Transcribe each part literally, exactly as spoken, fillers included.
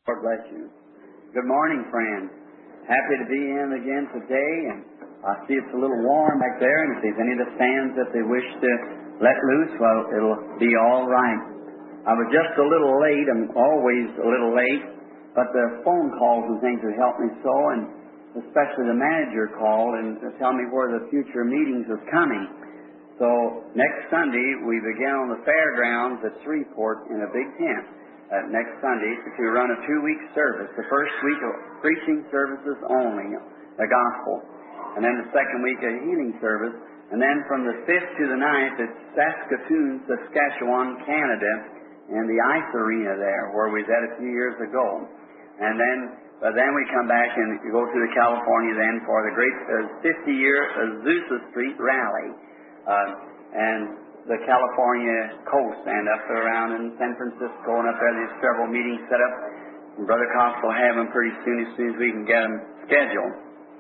Lord bless you. Good morning, friends. Happy to be in again today, and I see it's a little warm back there, and if there's any of the fans that they wish to let loose, well, it'll be all right. I was just a little late. I'm always a little late, but the phone calls and things have helped me so, and especially the manager called and to tell me where the future meetings was coming. So next Sunday, we begin on the fairgrounds at Shreveport in a big tent. Uh, next Sunday to run a two-week service. The first week of preaching services only, the gospel. And then the second week a healing service. And then from the fifth to the ninth at Saskatoon, Saskatchewan, Canada, in the ice arena there, where we was at a few years ago. And then uh, then we come back and go to the California then for the great fifty-year uh, Azusa Street rally. Uh, and the California coast and up around in San Francisco and up there. There's several meetings set up. And Brother Cox will have them pretty soon as soon as we can get them scheduled.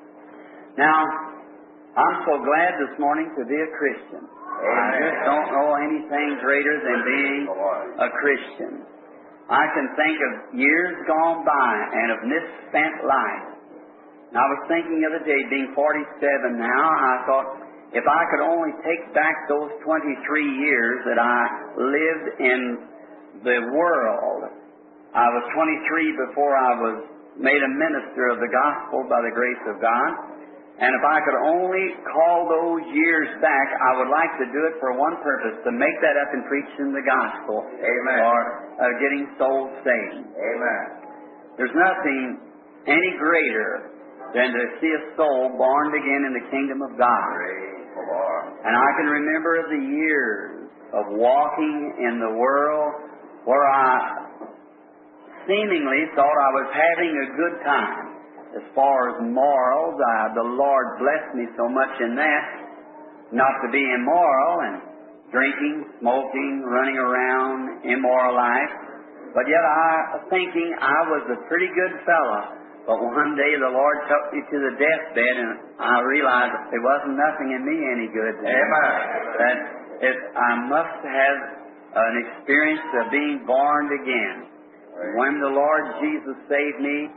Now, I'm so glad this morning to be a Christian. Amen. I just don't know anything greater than being a Christian. I can think of years gone by and of misspent life. And I was thinking the other day, being forty-seven now, I thought, if I could only take back those twenty-three years that I lived in the world. I was twenty-three before I was made a minister of the gospel by the grace of God. And if I could only call those years back, I would like to do it for one purpose, to make that up in preaching the gospel. Amen. Or uh, getting souls saved. Amen. There's nothing any greater than to see a soul born again in the kingdom of God. Praise the Lord. And I can remember the years of walking in the world where I seemingly thought I was having a good time. As far as morals, I, the Lord blessed me so much in that, not to be immoral and drinking, smoking, running around, immoral life. But yet I was thinking I was a pretty good fellow. But one day the Lord took me to the deathbed, and I realized there wasn't nothing in me any good. Amen. That if I must have an experience of being born again. Right. When the Lord Jesus saved me,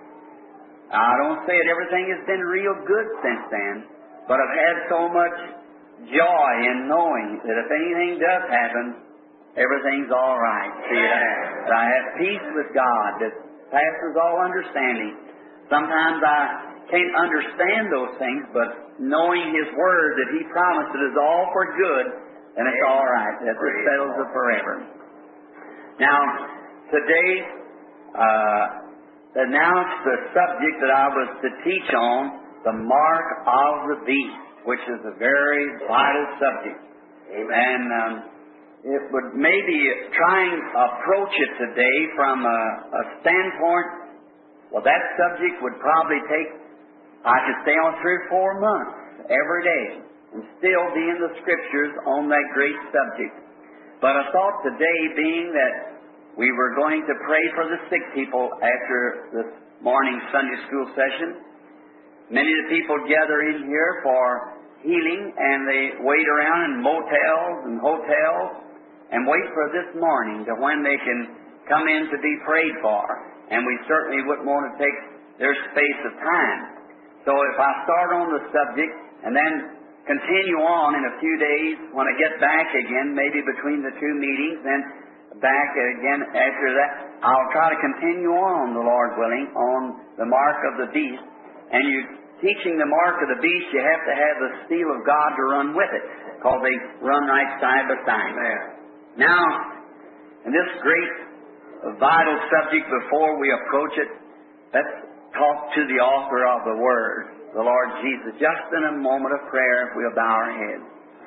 I don't say that everything has been real good since then, but I've had so much joy in knowing that if anything does happen, everything's all right. See, that I have peace with God that passes all understanding. Sometimes I can't understand those things, but knowing His Word that He promised it is all for good, then it's all right. That just settles it forever. Now, today, uh, announced the subject that I was to teach on, the mark of the beast, which is a very vital subject. Amen. And um, it would maybe try and approach it today from a, a standpoint. Well, that subject would probably take, I could stay on three or four months every day and still be in the Scriptures on that great subject. But I thought today, being that we were going to pray for the sick people after this morning Sunday school session, many of the people gather in here for healing, and they wait around in motels and hotels and wait for this morning to when they can come in to be prayed for. And we certainly wouldn't want to take their space of time. So if I start on the subject and then continue on in a few days, when I get back again, maybe between the two meetings, then back again after that, I'll try to continue on, the Lord willing, on the mark of the beast. And you teaching the mark of the beast, you have to have the seal of God to run with it, because they run right side by side. Now, in this great vital subject, before we approach it, let's talk to the author of the Word, the Lord Jesus, just in a moment of prayer if we'll bow our heads.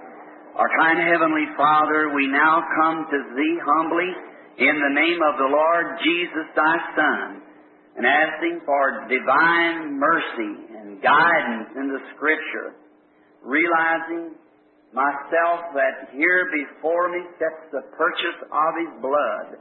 Our kind Heavenly Father, we now come to Thee humbly in the name of the Lord Jesus, Thy Son, and asking for divine mercy and guidance in the Scripture, realizing myself that here before me sits the purchase of His blood.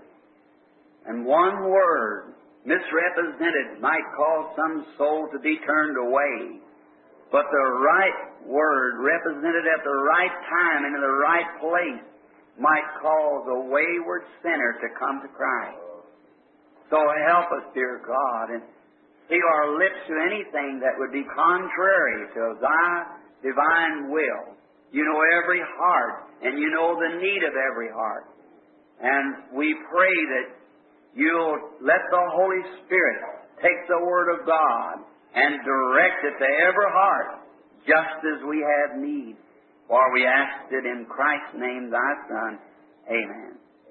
And one word, misrepresented, might cause some soul to be turned away. But the right word, represented at the right time and in the right place, might cause a wayward sinner to come to Christ. So help us, dear God, and seal our lips to anything that would be contrary to Thy divine will. You know every heart, and you know the need of every heart. And we pray that You'll let the Holy Spirit take the Word of God and direct it to every heart, just as we have need. For we ask it in Christ's name, Thy Son. Amen.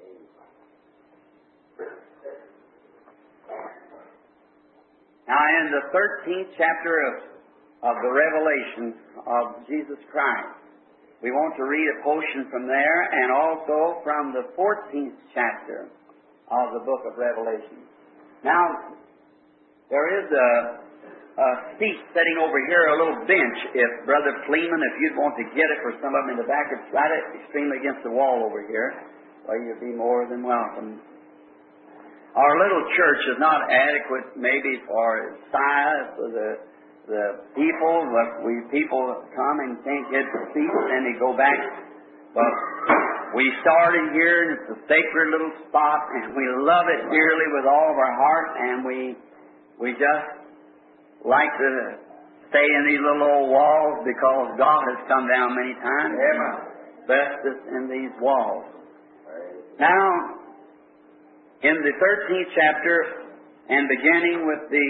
Now, in the thirteenth chapter of, of the Revelation of Jesus Christ, we want to read a portion from there, and also from the fourteenth chapter of the book of Revelation. Now, there is a, a seat sitting over here, a little bench. If Brother Fleeman, if you'd want to get it for some of them in the back, it's right extremely against the wall over here, well, you'd be more than welcome. Our little church is not adequate, maybe for its size, for the the people. But we people come and can't get the seats, and they go back. But we started here, and it's a sacred little spot, and we love it dearly with all of our heart, and we we just like to stay in these little old walls because God has come down many times and blessed us in these walls. Now, in the thirteenth chapter, and beginning with the,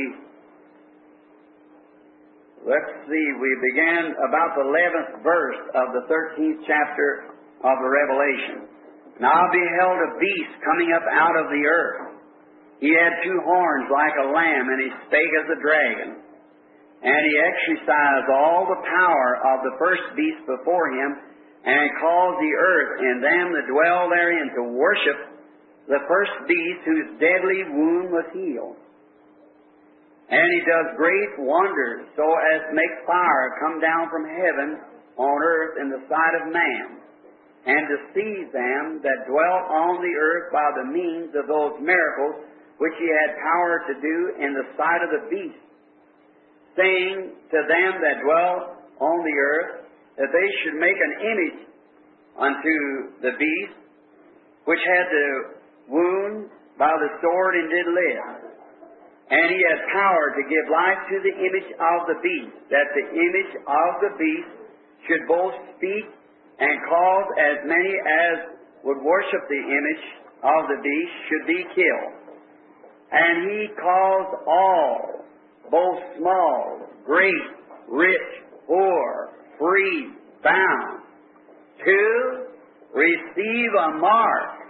let's see, we began about the eleventh verse of the thirteenth chapter of the Revelation. Now I beheld a beast coming up out of the earth. He had two horns like a lamb, and he spake as a dragon. And he exercised all the power of the first beast before him, and caused the earth and them that dwell therein to worship the first beast whose deadly wound was healed. And he does great wonders, so as to make fire come down from heaven on earth in the sight of man, and deceive them that dwell on the earth by the means of those miracles which he had power to do in the sight of the beast, saying to them that dwell on the earth that they should make an image unto the beast, which had the wound by the sword and did live. And he had power to give life to the image of the beast, that the image of the beast should both speak and cause as many as would worship the image of the beast should be killed. And he caused all, both small, great, rich, poor, free, bound, to receive a mark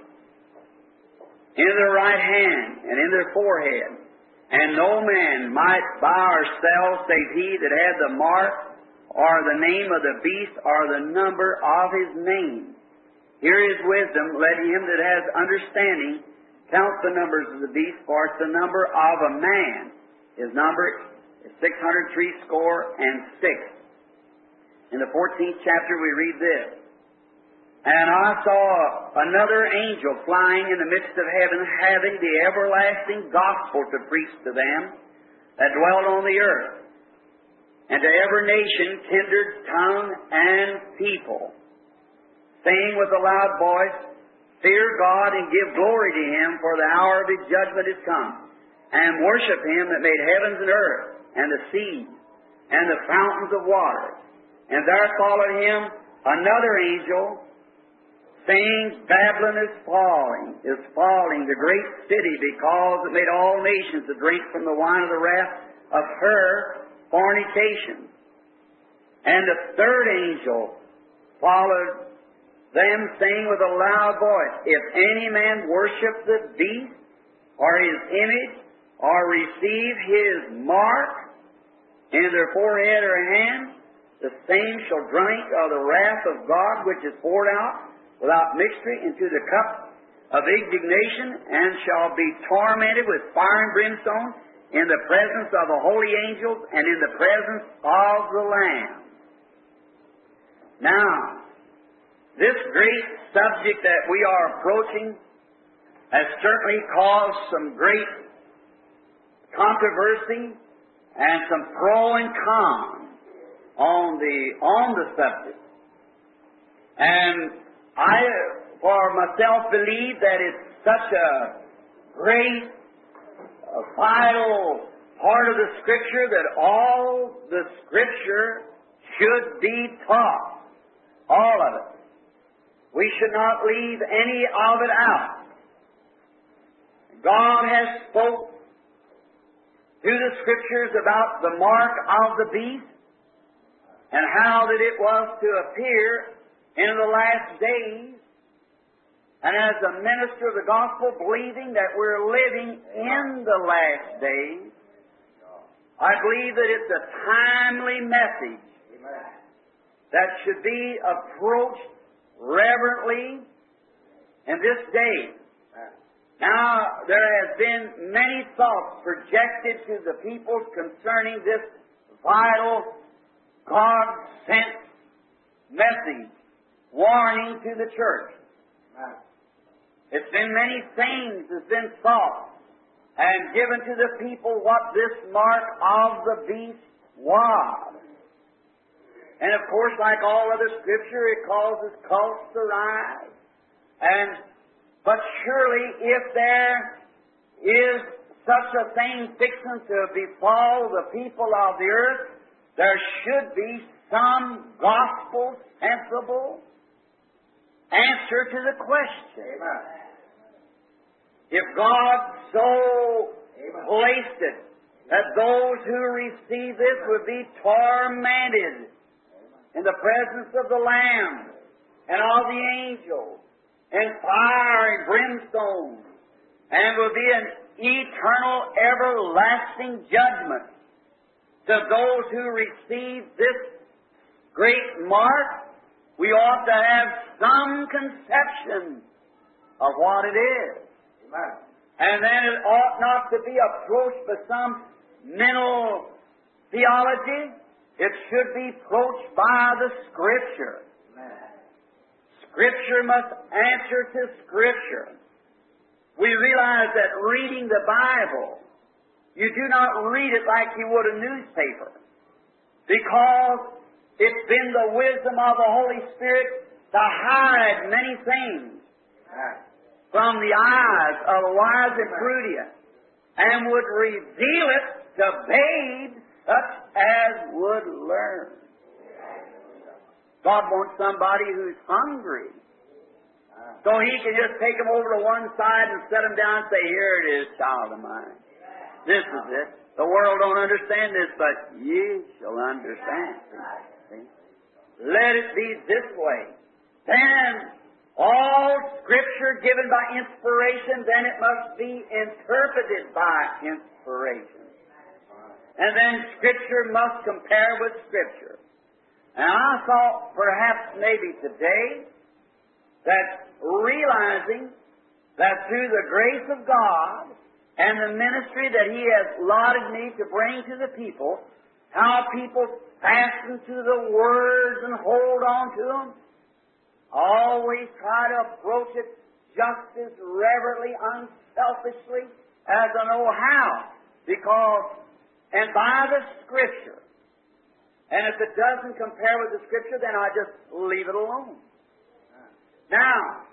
in their right hand and in their forehead. And no man might buy or sell save he that had the mark or the name of the beast or the number of his name. Here is wisdom. Let him that has understanding count the numbers of the beast, for it's the number of a man. His number is six hundred three score and six. In the fourteenth chapter we read this. And I saw another angel flying in the midst of heaven, having the everlasting gospel to preach to them that dwell on the earth, and to every nation, kindred, tongue, and people, saying with a loud voice, Fear God and give glory to Him, for the hour of His judgment is come, and worship Him that made heavens and earth, and the sea, and the fountains of water. And there followed Him another angel, saying, Babylon is falling, is falling, the great city, because it made all nations to drink from the wine of the wrath of her fornication. And the third angel followed them, saying with a loud voice, If any man worship the beast, or his image, or receive his mark in their forehead or hand, the same shall drink of the wrath of God, which is poured out without mixture into the cup of indignation, and shall be tormented with fire and brimstone in the presence of the holy angels and in the presence of the Lamb. Now, this great subject that we are approaching has certainly caused some great controversy and some pro and con on the on the subject. And I, for myself, believe that it's such a great a vital part of the Scripture that all the Scripture should be taught. All of it. We should not leave any of it out. God has spoke through the Scriptures about the mark of the beast and how that it was to appear in the last days. And as a minister of the gospel, believing that we're living in the last days, I believe that it's a timely message that should be approached reverently in this day. Now, there has been many thoughts projected to the people concerning this vital, God-sent message, warning to the church. It's been many things that's been thought and given to the people what this mark of the beast was. And of course, like all other Scripture, it causes cults to rise. And but surely, if there is such a thing fixing to befall the people of the earth, there should be some gospel sensible answer to the question. If God so placed it that those who receive this would be tormented in the presence of the Lamb and of the angels, and fire and brimstone, and will be an eternal, everlasting judgment to those who receive this great mark, we ought to have some conception of what it is. Amen. And then it ought not to be approached by some mental theology. It should be approached by the Scripture. Scripture must answer to Scripture. We realize that reading the Bible, you do not read it like you would a newspaper, because it's been the wisdom of the Holy Spirit to hide many things from the eyes of the wise and prudent, and would reveal it to babes such as would learn. God wants somebody who's hungry, so He can just take them over to one side and set them down and say, "Here it is, child of mine. This is it. The world don't understand this, but ye shall understand." See? Let it be this way. Then all Scripture given by inspiration, then it must be interpreted by inspiration. And then Scripture must compare with Scripture. And I thought perhaps maybe today that realizing that through the grace of God and the ministry that He has allotted me to bring to the people, how people fasten to the words and hold on to them, always try to approach it just as reverently, unselfishly as I know how. Because, and by the Scripture. And if it doesn't compare with the Scripture, then I just leave it alone. Now,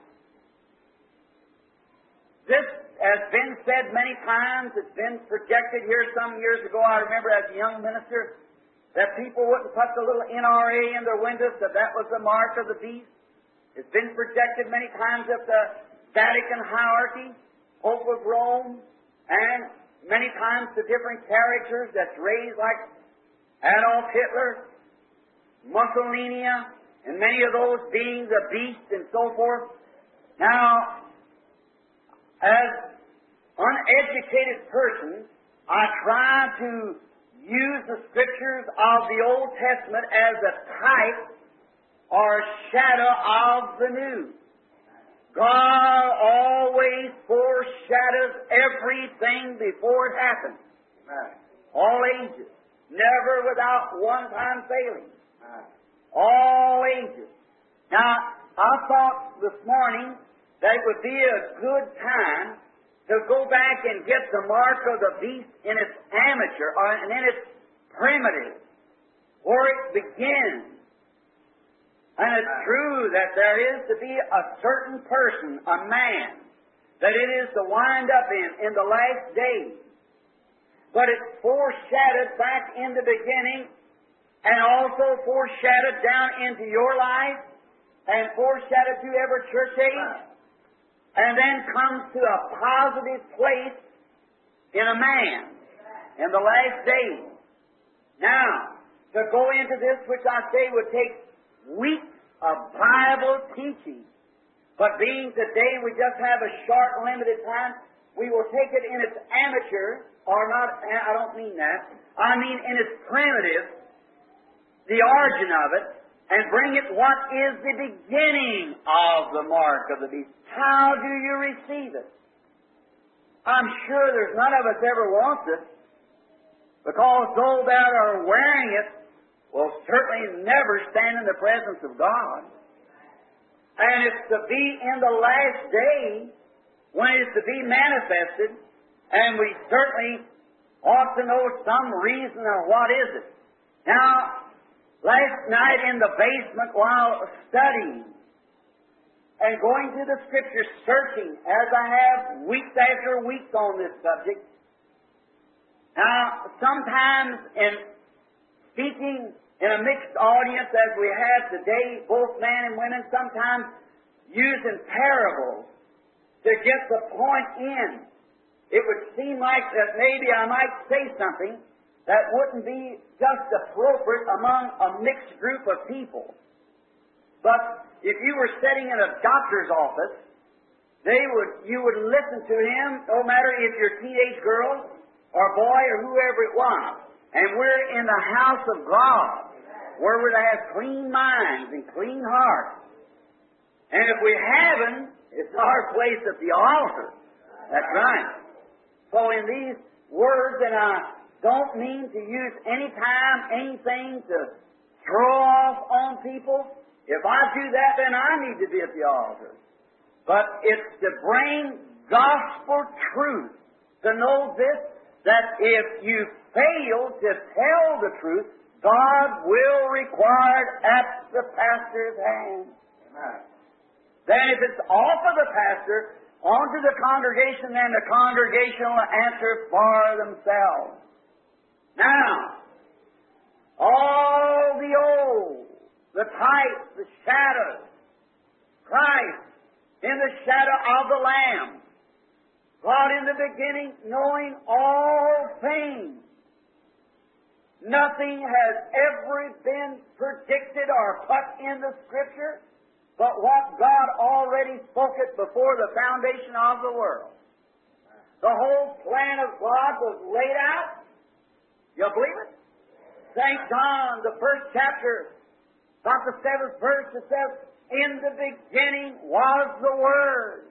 this has been said many times. It's been projected here some years ago. I remember as a young minister that people wouldn't put the little N R A in their windows, that that was the mark of the beast. It's been projected many times that the Vatican hierarchy, Pope of Rome, and many times the different characters that's raised like Adolf Hitler, Mussolini, and many of those being the beast and so forth. Now, as uneducated persons, I try to use the Scriptures of the Old Testament as a type or shadow of the New. God always foreshadows everything before it happens. All ages. Never without one time failing. All ages. Now, I thought this morning that it would be a good time to go back and get the mark of the beast in its amateur, or and in its primitive, where it begins. And it's true that there is to be a certain person, a man, that it is to wind up in in the last days. but it's foreshadowed back in the beginning and also foreshadowed down into your life and foreshadowed to every church age and then comes to a positive place in a man in the last days. Now, to go into this, which I say would take weeks of Bible teaching, but being today we just have a short, limited time, we will take it in its amateur, or not, I don't mean that, I mean in its primitive, the origin of it, and bring it what is the beginning of the mark of the beast. How do you receive it? I'm sure there's none of us ever wants it, because those that are wearing it will certainly never stand in the presence of God. And it's to be in the last day when it's to be manifested, and we certainly ought to know some reason of what is it. Now, last night in the basement while studying and going through the Scriptures, searching, as I have weeks after weeks on this subject, now, sometimes in speaking in a mixed audience as we have today, both men and women, sometimes using parables to get the point in, it would seem like that maybe I might say something that wouldn't be just appropriate among a mixed group of people. But if you were sitting in a doctor's office, they would you would listen to him, no matter if you're a teenage girl or boy or whoever it was. And we're in the house of God, where we're to have clean minds and clean hearts. And if we haven't, it's our place at the altar. That's right. So in these words, and I don't mean to use any time, anything to throw off on people. If I do that, then I need to be at the altar. But it's to bring gospel truth, to know this, that if you fail to tell the truth, God will require it at the pastor's hand. Amen. Then if it's off of the pastor, onto the congregation, then the congregation will answer for themselves. Now, all the old, the types, the shadows, Christ in the shadow of the Lamb, God in the beginning, knowing all things. Nothing has ever been predicted or put in the Scripture but what God already spoke it before the foundation of the world. The whole plan of God was laid out. You believe it? Saint John, the first chapter, about the seventh verse, it says, "In the beginning was the Word.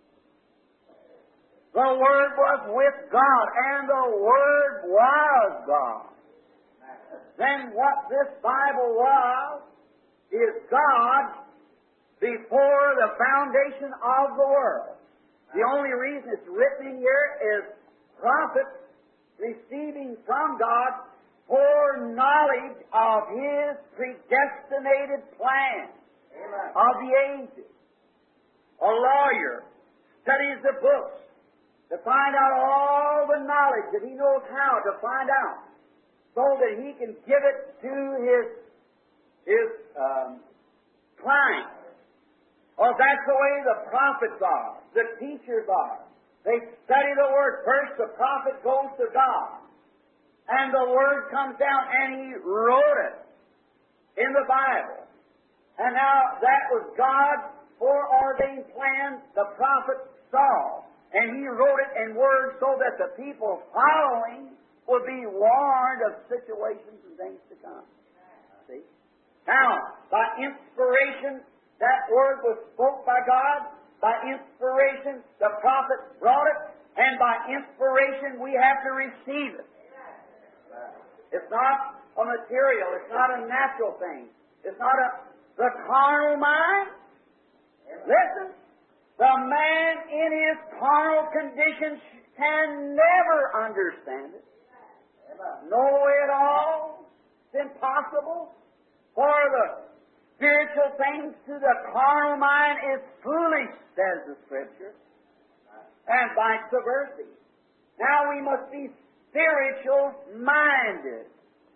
The Word was with God, and the Word was God." Then what this Bible was is God before the foundation of the world. The only reason it's written in here is prophets receiving from God foreknowledge of His predestinated plan of the ages. A lawyer studies the books to find out all the knowledge that he knows how to find out, so that he can give it to his his um, client. Oh, that's the way the prophets are, the teachers are. They study the Word. First, the prophet goes to God, and the Word comes down, and he wrote it in the Bible. And now that was God's foreordained plan the prophet saw, and he wrote it in words so that the people following would be warned of situations and things to come. See? Now, by inspiration, that Word was spoke by God. By inspiration, the prophet brought it. And by inspiration, we have to receive it. It's not a material. It's not a natural thing. It's not a the carnal mind. Listen, the man in his carnal condition can never understand it. No way at all. It's impossible. For the spiritual things to the carnal mind is foolish, says the Scripture, and vice versa. Now we must be spiritual-minded.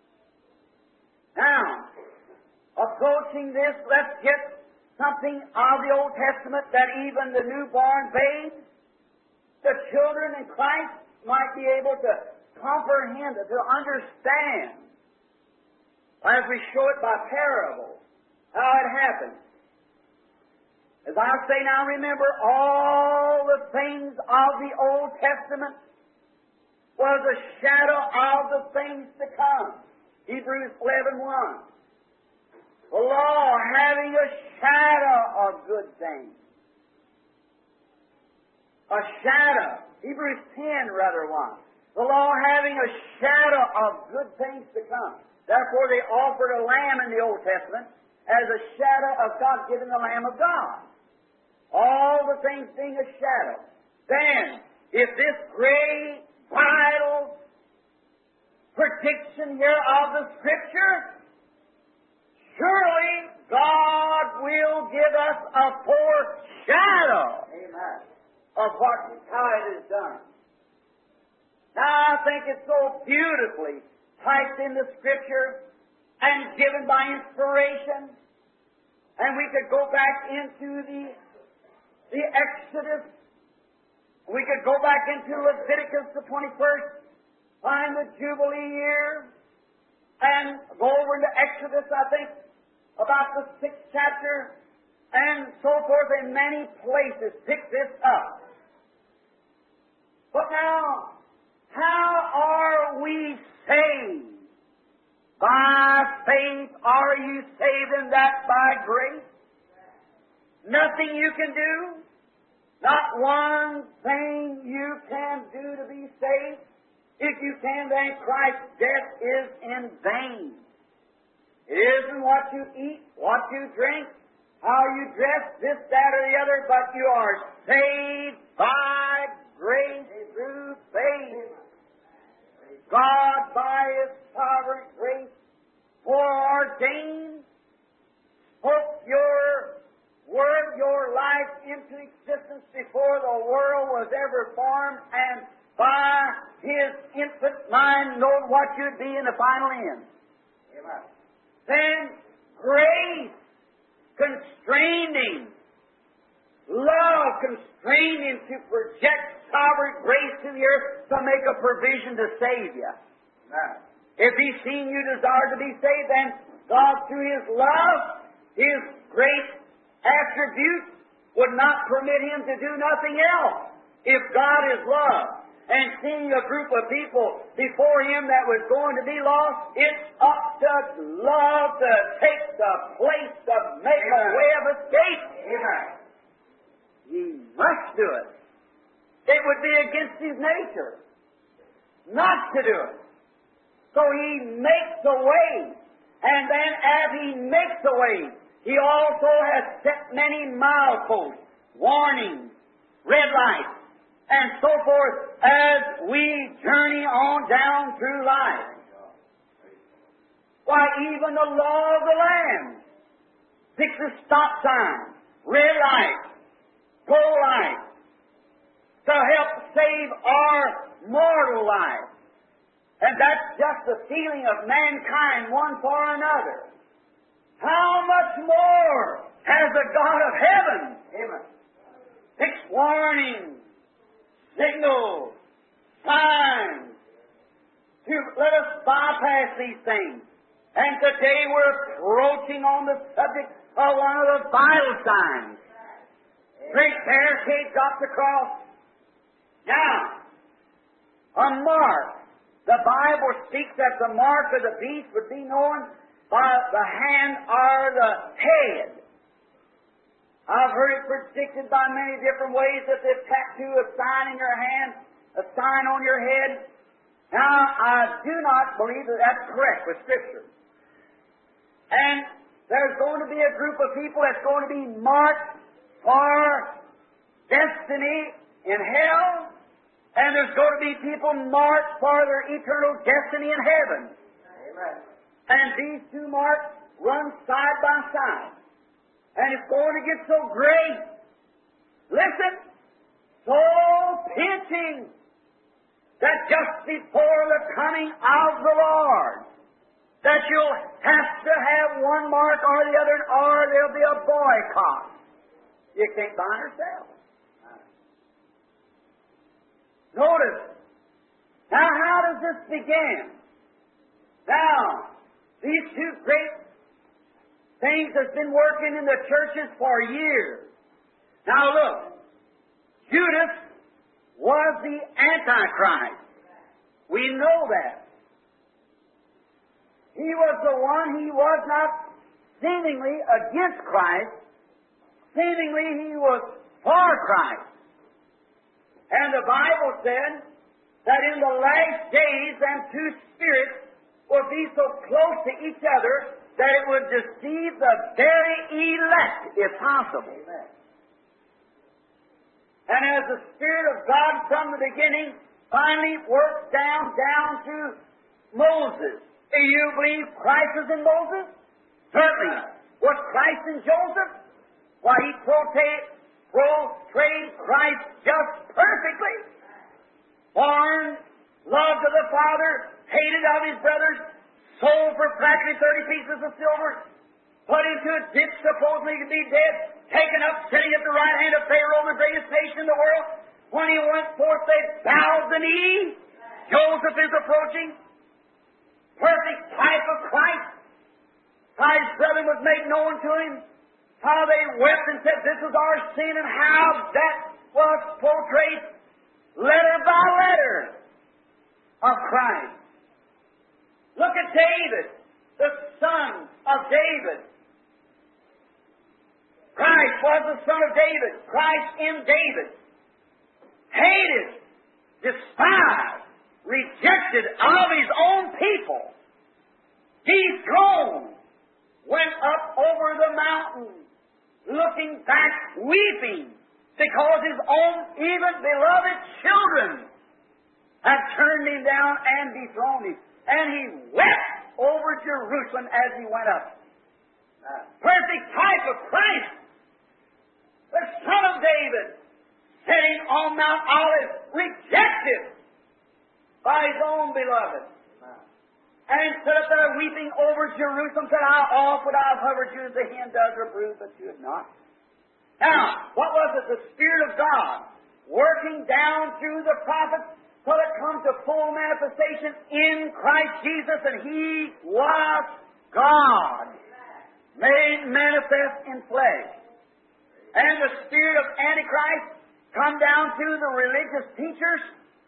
Now, approaching this, let's get something of the Old Testament that even the newborn babes, the children in Christ, might be able to comprehend it, to understand, as we show it by parables, how it happened. As I say now, remember, all the things of the Old Testament was a shadow of the things to come. Hebrews eleven one. The law having a shadow of good things. A shadow. Hebrews ten rather one. The law having a shadow of good things to come. Therefore they offered a lamb in the Old Testament as a shadow of God giving the Lamb of God. All the things being a shadow. Then, if this great, vital prediction here of the Scripture, surely God will give us a foreshadow Amen. Of what, how it is done. Now, I think it's so beautifully typed in the Scripture and given by inspiration. And we could go back into the, the Exodus. We could go back into Leviticus, the twenty-first, find the Jubilee year, and go over into Exodus, I think, about the sixth chapter, and so forth in many places. Pick this up. But now, how are we saved? By faith are you saved, and that by grace? Nothing you can do. Not one thing you can do to be saved. If you can, then Christ's death is in vain. It isn't what you eat, what you drink, how you dress, this, that, or the other, but you are saved by grace through faith. God, by His sovereign grace, foreordained, spoke your word, your life into existence before the world was ever formed, and by His infinite mind knowed what you'd be in the final end. Amen. Then grace constrained Him. Love constrained Him to project sovereign grace to the earth to make a provision to save you. Amen. If He seen you desire to be saved, then God, through His love, His great attributes, would not permit Him to do nothing else. If God is love, and seeing a group of people before Him that was going to be lost, it's up to love to take the place to make Amen. A way of escape. Amen. He must do it. It would be against His nature not to do it. So He makes a way. And then as He makes a way, He also has set many mileposts, warnings, red lights, and so forth as we journey on down through life. Why, even the law of the land fixes stop signs, red lights, go lights, to help save our mortal life. And that's just the feeling of mankind one for another. How much more has the God of heaven Amen. Fixed warnings, signals, signs to let us bypass these things. And today we're approaching on the subject of one of the vital signs. Great barricade dropped across. Now, a mark. The Bible speaks that the mark of the beast would be known by the hand or the head. I've heard it predicted by many different ways that they tattoo a sign in your hand, a sign on your head. Now, I do not believe that that's correct with Scripture. And there's going to be a group of people that's going to be marked for destiny in hell, and there's going to be people marked for their eternal destiny in heaven. Amen. And these two marks run side by side. And it's going to get so great. Listen, so pinching that just before the or there'll be a boycott. You can't buy or sell. Notice. Now, how does this begin? Now, these two great things have been working in the churches for years. Now look, Judas was the Antichrist. We know that. He was the one, he was not seemingly against Christ. Seemingly he was for Christ. And the Bible said that in the last days them two spirits will be so close to each other that it would deceive the very elect, if possible. And as the Spirit of God from the beginning finally worked down, down to Moses. Do you believe Christ was in Moses? Certainly. Was Christ in Joseph? Why, he portrayed Christ just perfectly. Born, loved of the Father, hated of his brothers, sold for practically thirty pieces of silver, put into a ditch supposedly to be dead, taken up, sitting at the right hand of Pharaoh, the greatest nation in the world. When he went forth, they bowed the knee. Joseph is approaching. Perfect type of Christ. How his brother was made known to him. How they wept and said, this is our sin, and how that was portrayed letter by letter of Christ. Look at David, the son of David. Christ was the son of David. Christ in David. Hated, despised, rejected of his own people. Dethroned, went up over the mountain, looking back, weeping, because his own even beloved children had turned him down and dethroned him. And he wept over Jerusalem as he went up. Perfect type of Christ, the son of David, sitting on Mount Olive, rejected by his own beloved. And stood up there weeping over Jerusalem, said, how oft would I have hovered you as the hen does her brood, but you have not. Now, what was it? The Spirit of God working down through the prophets till it comes to full manifestation in Christ Jesus, and He was God, made manifest in flesh. And the spirit of Antichrist come down to the religious teachers,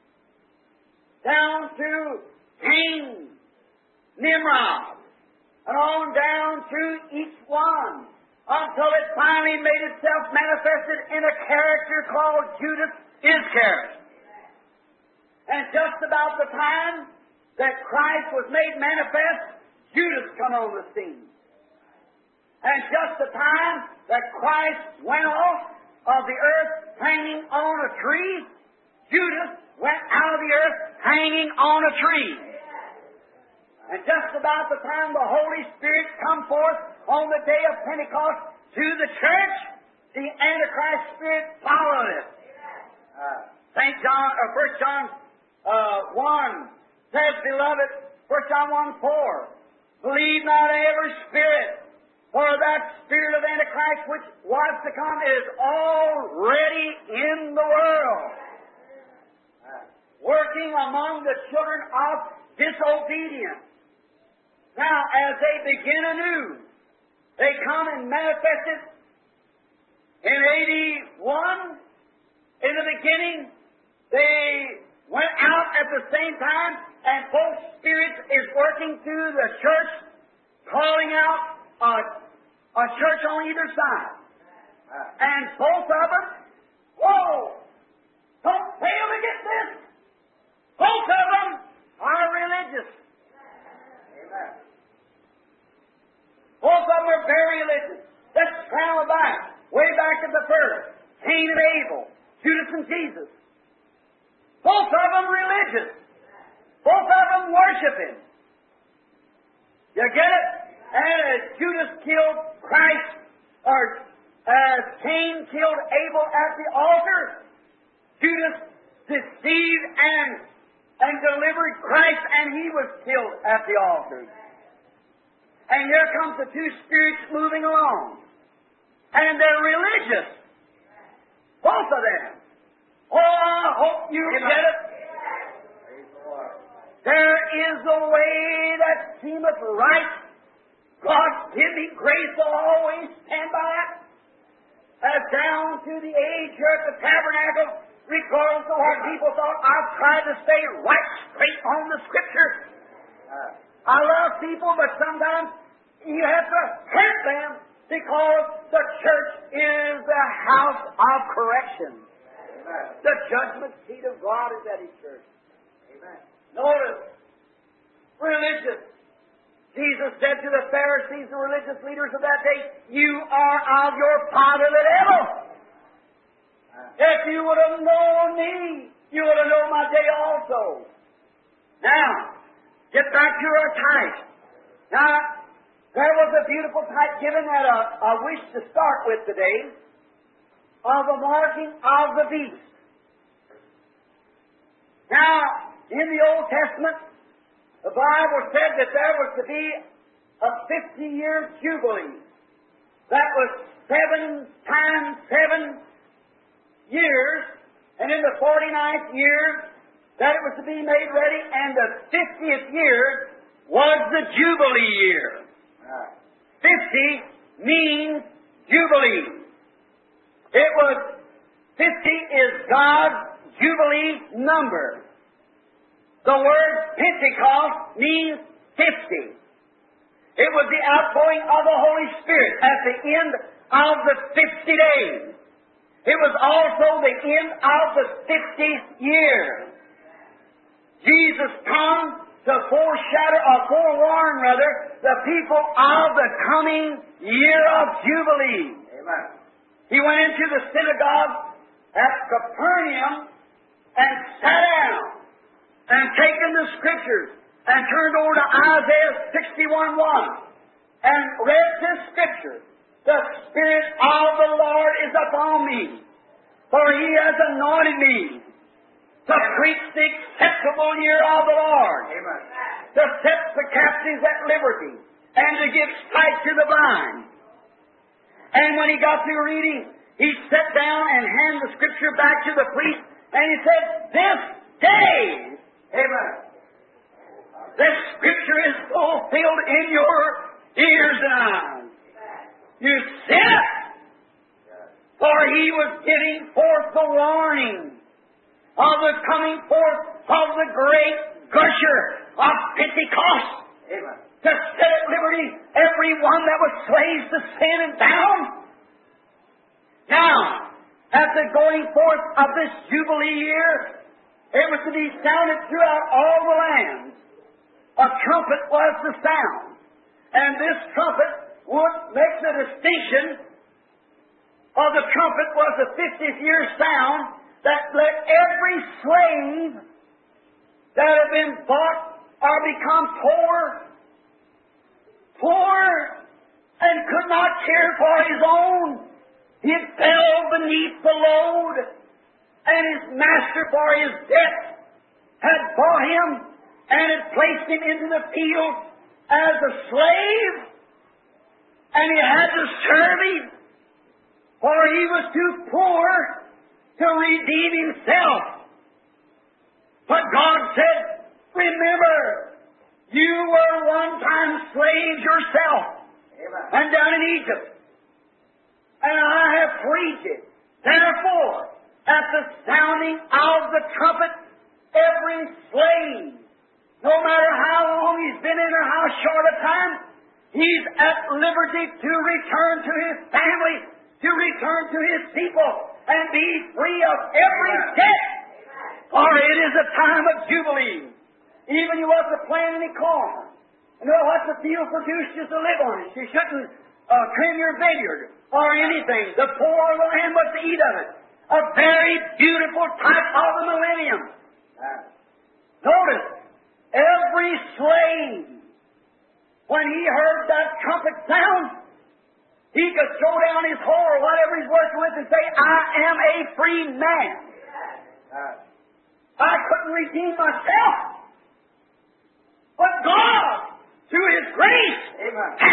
down to Cain, Nimrod, and on down through each one, until it finally made itself manifested in a character called Judas Iscariot. And just about the time that Christ was made manifest, Judas come on the scene. And just the time that Christ went off of the earth hanging on a tree, Judas went out of the earth hanging on a tree. And just about the time the Holy Spirit come forth on the day of Pentecost to the church, the Antichrist spirit followed it. Uh, Saint John, or First John uh, one says, beloved, First John one four, believe not every spirit, for that spirit of Antichrist which was to come is already in the world, uh, working among the children of disobedience. Now, as they begin anew, they come and manifest it in A D one. In the beginning, they went out at the same time, and both spirits is working through the church, calling out a, a church on either side. And both of them, whoa, don't fail to get this. Both of them are religious. Amen. Both of them are very religious. Let's travel back, way back to the first, Cain and Abel, Judas and Jesus. Both of them religious. Both of them worshiping. You get it? And as Judas killed Christ, or as Cain killed Abel at the altar, Judas deceived and, and delivered Christ, and he was killed at the altar. And here comes the two spirits moving along. And they're religious. Both of them. Oh, I hope you get it. There is a way that seemeth right. God give me grace to always stand by it. As down to the age here at the tabernacle, regardless of what people thought, I've tried to stay right straight on the Scripture. I love people, but sometimes you have to hurt them because the church is the house of correction. Amen. The judgment seat of God is at His church. Amen. Notice, religious. Jesus said to the Pharisees, the religious leaders of that day, you are of your father the devil. If you would have known me, you would have known my day also. Now, get back to our type. Now, there was a beautiful type given that I, I wish to start with today of the marking of the beast. Now, in the Old Testament, the Bible said that there was to be a fifty-year jubilee. That was seven times seven years, and in the forty-ninth year, that it was to be made ready, and the fiftieth year was the Jubilee year. Fifty means Jubilee. It was, fifty is God's Jubilee number. The word Pentecost means fifty. It was the outpouring of the Holy Spirit at the end of the fifty days. It was also the end of the fiftieth year. Jesus come to foreshadow, or forewarn rather, the people of the coming year of Jubilee. Amen. He went into the synagogue at Capernaum and sat down and taken the Scriptures and turned over to Isaiah sixty-one one and read this Scripture. The Spirit of the Lord is upon me, for He has anointed me to preach the acceptable year of the Lord, Amen. To set the captives at liberty, and to give sight to the blind. And when he got through reading, he sat down and handed the Scripture back to the priest, and he said, this day, Amen, this Scripture is fulfilled in your ears and eyes. You see it? For he was giving forth the warning of the coming forth of the great gusher of Pentecost. Amen. To set at liberty every one that was slaves to sin and bound. Now, at the going forth of this Jubilee year, it was to be sounded throughout all the lands. A trumpet was the sound. And this trumpet would make the distinction of the trumpet was the fiftieth year sound that let every slave that had been bought or become poor, poor and could not care for his own, he fell beneath the load, and his master for his debt had bought him and had placed him into the field as a slave, and he had to serve him, for he was too poor to redeem himself. But God said, remember, you were one time slaves yourself, Amen. And down in Egypt, and I have freed you. Therefore, at the sounding of the trumpet, every slave, no matter how long he's been in or how short a time, he's at liberty to return to his family, to return to his people, and be free of every debt. For it is a time of Jubilee. Even you wasn't planting any corn. You know what the field produced is to live on it. You shouldn't uh, trim your vineyard or anything. The poor of the land was to eat of it. A very beautiful type of the millennium. Notice, every slave, when he heard that trumpet sound, he could throw down his hoe or whatever he's working with and say, I am a free man. I couldn't redeem myself. But God, through His grace, Amen.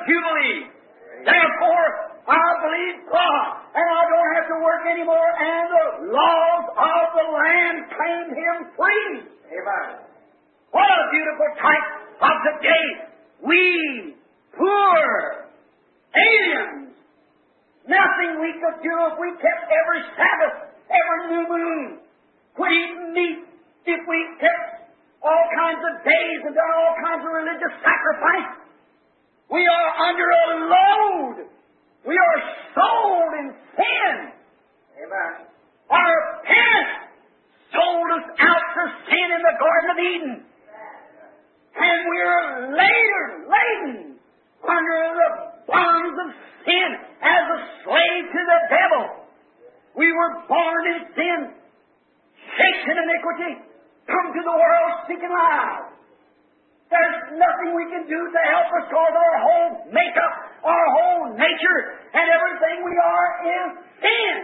Jubilee. Therefore, I believe God, and I don't have to work anymore, and the laws of the land claim Him free. Amen. What a beautiful type of today. We, poor aliens, nothing we could do if we kept every Sabbath, every new moon, quit eating meat, if we kept all kinds of days and done all kinds of religious sacrifice. We are under a load. We are sold in sin. Amen. Our parents sold us out to sin in the Garden of Eden. And we're later laden under the bonds of sin as a slave to the devil. We were born in sin, shaped in iniquity, come to the world seeking lies. There's nothing we can do to help us because our whole makeup, our whole nature, and everything we are is sin.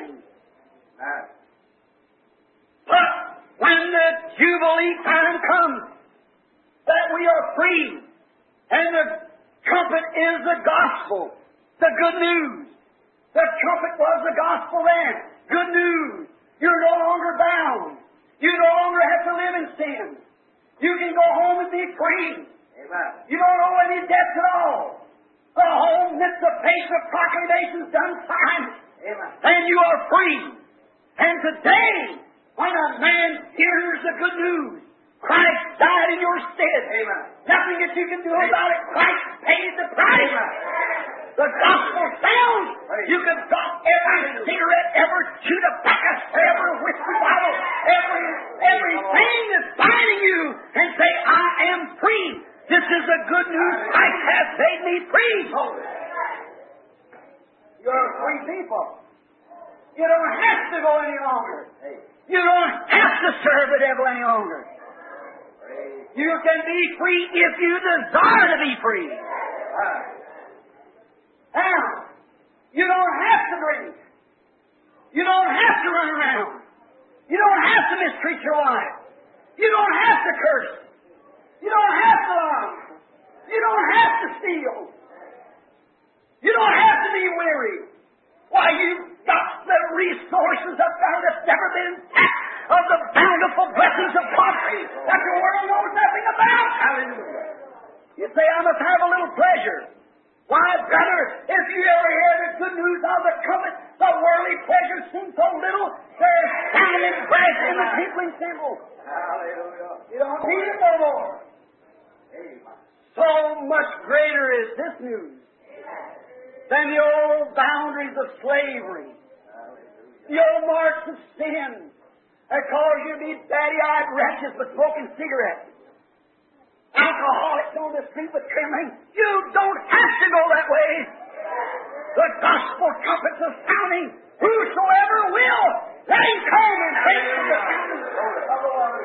But when the Jubilee time comes, that we are free, and the trumpet is the gospel, the good news. The trumpet was the gospel then. Good news. You're no longer bound. You no longer have to live in sin. You can go home and be free. Amen. You don't owe any debts at all. The whole mitzvah of proclamations done signed. Amen. And you are free. And today, when a man hears the good news, Christ died in your stead. Amen. Nothing that you can do about it. Christ paid the price. Amen. The gospel sounds. You can drop every cigarette, every chew tobacco, every whiskey bottle, every everything that's binding you, and say, I am free. This is the good news. Christ has made me free. You're free people. You don't have to go any longer. You don't have to serve the devil any longer. You can be free if you desire to be free. Now, you don't have to drink. You don't have to run around. You don't have to mistreat your wife. You don't have to curse. You don't have to lie. You don't have to steal. You don't have to be weary. Why, you've got the resources up there that's never been tapped of the bountiful blessings of God that the world knows nothing about. Hallelujah. You say, I must have a little pleasure. Why, brother, if you ever hear the good news of the trumpet, the worldly pleasures seem so little, they're sounding brass in the tinkling cymbal. Hallelujah. You don't need it no more. So much greater is this news than the old boundaries of slavery, the old marks of sin that cause you to be daddy-eyed wretches for smoking cigarettes. Alcoholics on the street with trembling. You don't have to go that way. The gospel trumpets are sounding. Whosoever will, let him come and take from the kingdom of the Lord.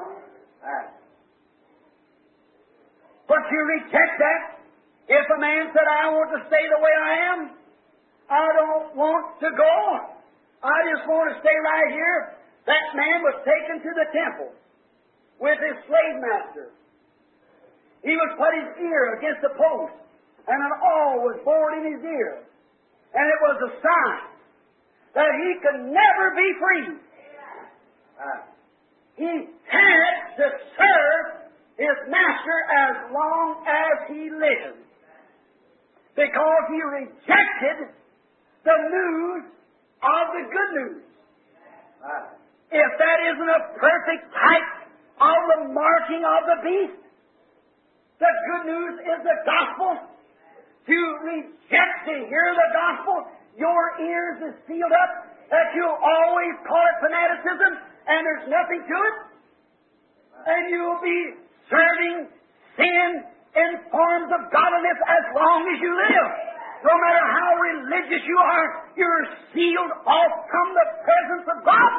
But you reject that. If a man said, I want to stay the way I am, I don't want to go. I just want to stay right here. That man was taken to the temple with his slave master. He would put his ear against the post, and an awl was bored in his ear. And it was a sign that he could never be free. Uh, he had to serve his master as long as he lived, because he rejected the news of the good news. Uh, if that isn't a perfect type of the marking of the beast, the good news is the gospel. To reject to hear the gospel, your ears is sealed up, that you'll always call it fanaticism, and there's nothing to it. And you'll be serving sin in forms of godliness as long as you live. No matter how religious you are, you're sealed off from the presence of God.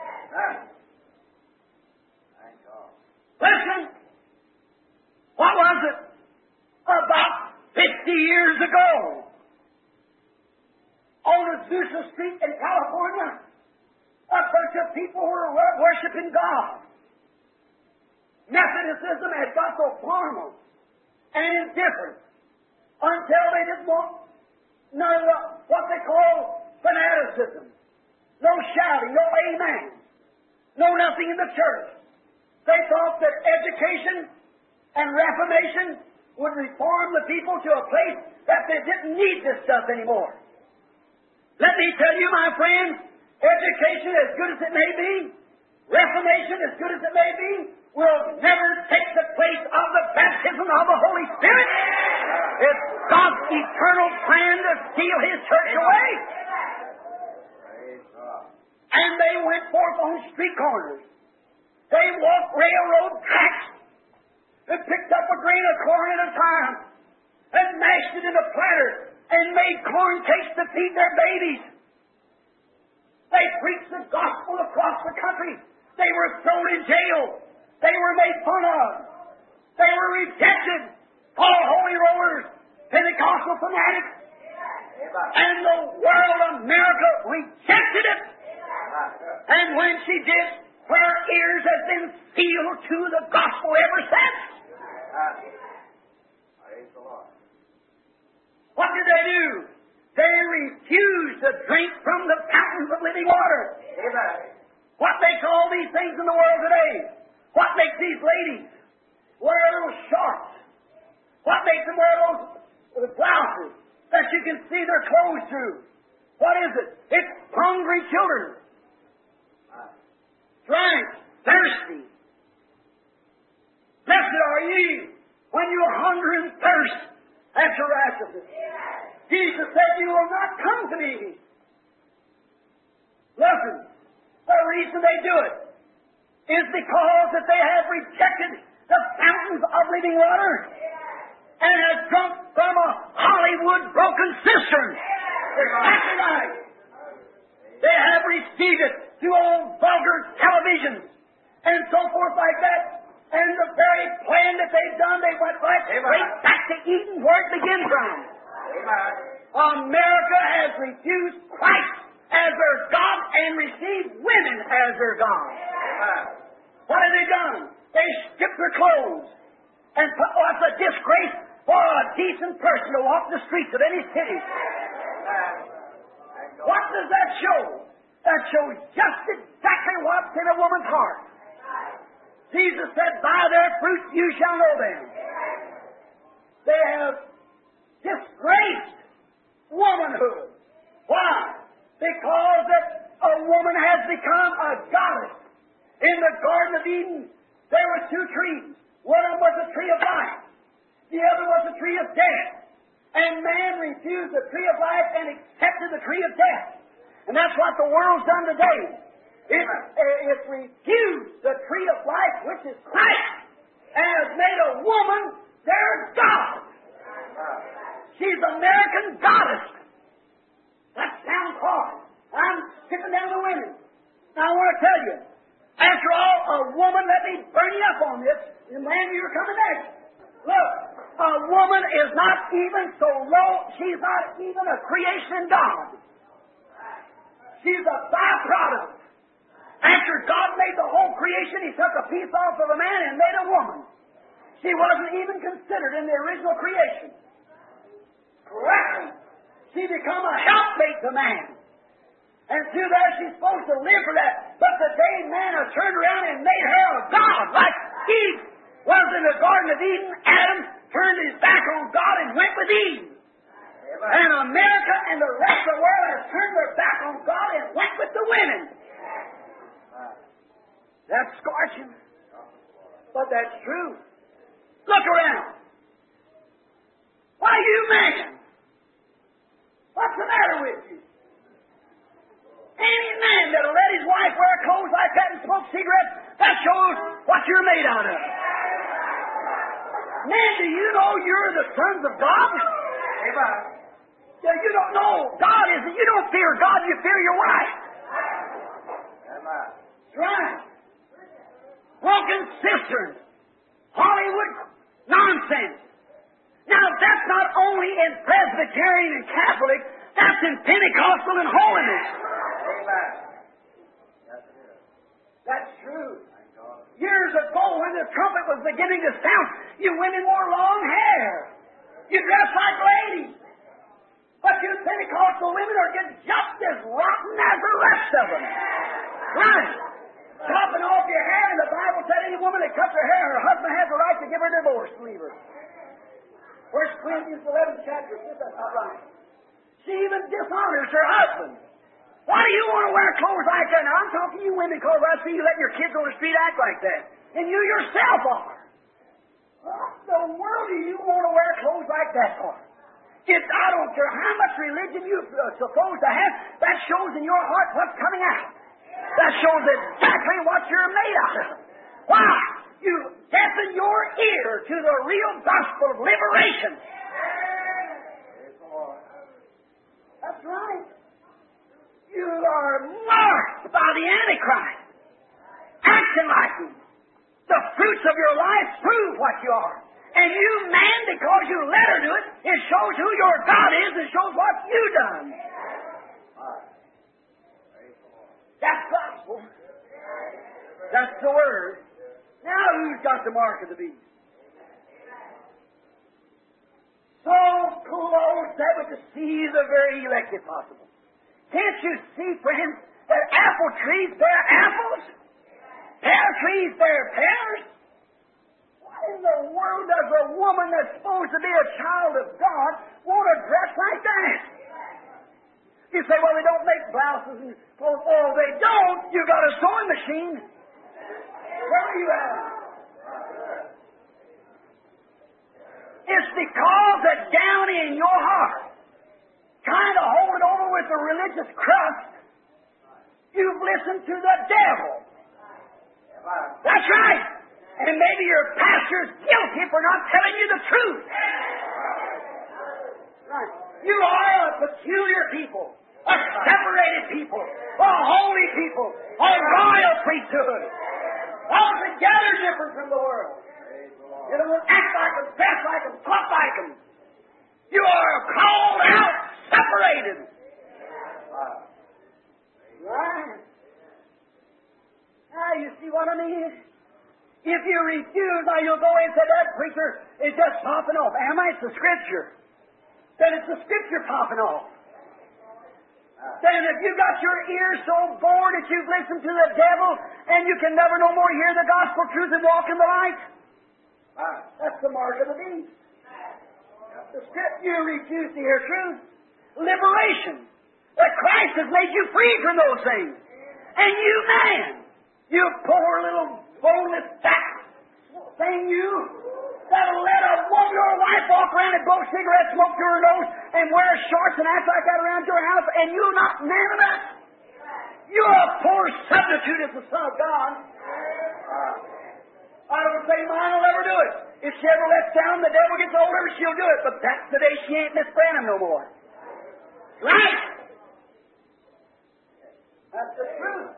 Listen. What was it? About fifty years ago, on Azusa Street in California, a bunch of people were worshiping God. Methodism had got so formal and indifferent until they didn't want none of the, what they call fanaticism. No shouting, no amen, no nothing in the church. They thought that education and reformation would reform the people to a place that they didn't need this stuff anymore. Let me tell you, my friend, education, as good as it may be, reformation, as good as it may be, will never take the place of the baptism of the Holy Spirit. It's God's eternal plan to steal His church away. And they went forth on street corners. They walked railroad tracks and picked up a grain of corn at a time and mashed it in a platter and made corn cakes to feed their babies. They preached the gospel across the country. They were thrown in jail. They were made fun of. They were rejected. All holy rollers, Pentecostal fanatics, and the world of America rejected it. And when she did, her ears have been sealed to the gospel ever since. What did they do? They refused to drink from the fountains of living water. What makes all these things in the world today? What makes these ladies wear little shorts? What makes them wear those blouses that you can see their clothes through? What is it? It's hungry children. Drank, thirsty. Blessed are ye when you hunger and thirst after righteousness. Jesus said, you will not come to me. Listen, the reason they do it is because that they have rejected the fountains of living water and have drunk from a Hollywood broken cistern. Exactly right. They have received it through old vulgar televisions and so forth like that. And the very plan that they've done, they went right straight back to Eden where it began from. America has refused Christ as their God and received women as their God. What have they done? They stripped their clothes and put what's a disgrace for a decent person to walk the streets of any city. What does that show? That shows just exactly what's in a woman's heart. Jesus said, by their fruits you shall know them. They have disgraced womanhood. Why? Because that a woman has become a goddess. In the Garden of Eden, there were two trees. One of them was a tree of life. The other was a tree of death. And man refused the tree of life and accepted the tree of death. And that's what the world's done today. It, it refused the tree of life, which is Christ, and has made a woman their God. She's American goddess. That sounds hard. I'm skipping down the women. Now I want to tell you, after all, a woman, let me burn you up on this, the man you were coming next. Look, a woman is not even so low, she's not even a creation in God. She's a byproduct. After God made the whole creation, He took a piece off of a man and made a woman. She wasn't even considered in the original creation. Correctly. She become a helpmate to man. And through there she's supposed to live for that. But today man has turned around and made her a God, like Eve was in the Garden of Eden. Adam turned his back on God and went with Eve. And America and the rest of the world has turned their back on God and went with the women. That's scorching. But that's true. Look around. Why, you man? What's the matter with you? Any man that'll let his wife wear clothes like that and smoke cigarettes, that shows what you're made out of. Man, do you know you're the sons of God? Yeah, you don't know God isn't. You don't fear God, you fear your wife. That's right. Broken cisterns. Hollywood nonsense. Now, that's not only in Presbyterian and Catholic, that's in Pentecostal and holiness. That's true. Years ago, when the trumpet was beginning to sound, you women wore long hair. You dress like ladies. But you Pentecostal women are getting just as rotten as the rest of them. Right. Chopping off your hair, and the Bible said any woman that cuts her hair, her husband has the right to give her a divorce to leave her. First Corinthians eleventh chapter says that's not right. She even dishonors her husband. Why do you want to wear clothes like that? Now, I'm talking to you women because I see you letting your kids on the street act like that. And you yourself are. What the world do you want to wear clothes like that for? It's, I don't care how much religion you're uh, supposed to have, that shows in your heart what's coming out. That shows exactly what you're made out of. Why? You deafen your ear to the real gospel of liberation. That's right. You are marked by the Antichrist. Acting like him. The fruits of your life prove what you are. And you, man, because you let her do it, it shows who your God is and shows what you've done. That's gospel. That's the Word. Now who's got the mark of the beast? So close that we deceive the very elect if possible. Can't you see, friends, that apple trees bear apples? Pear trees bear pears? What in the world does a woman that's supposed to be a child of God want to dress like that? You say, well, they don't make blouses and clothes. Oh, they don't. You got a sewing machine. Where are you at? It's because that down in your heart, kind of holding over with the religious crust, you've listened to the devil. That's right. And maybe your pastor's guilty for not telling you the truth. Right. You are a peculiar people, a separated people, a holy people, a royal priesthood, altogether different from the world. You don't act like them, dress like them, talk like them. You are called out, separated. Right. Now you see what I mean? If you refuse, now you'll go and say, that preacher is just popping off. Am I? It's the Scripture. Then it's the Scripture popping off. Then if you've got your ears so bored that you've listened to the devil and you can never no more hear the gospel truth and walk in the light, that's the mark of the beast. The Scripture, you refuse to hear truth. Liberation. That Christ has made you free from those things. And you, man, you poor little boneless fat thing, you, that'll let a woman or a wife walk around and blow cigarette smoke through her nose and wear shorts and act like that around your house, and you not man enough. You're a poor substitute as the Son of God. I don't say mine will ever do it. If she ever lets down, the devil gets hold of her, she'll do it. But that's the day she ain't Miss Branham no more. Right? That's the truth.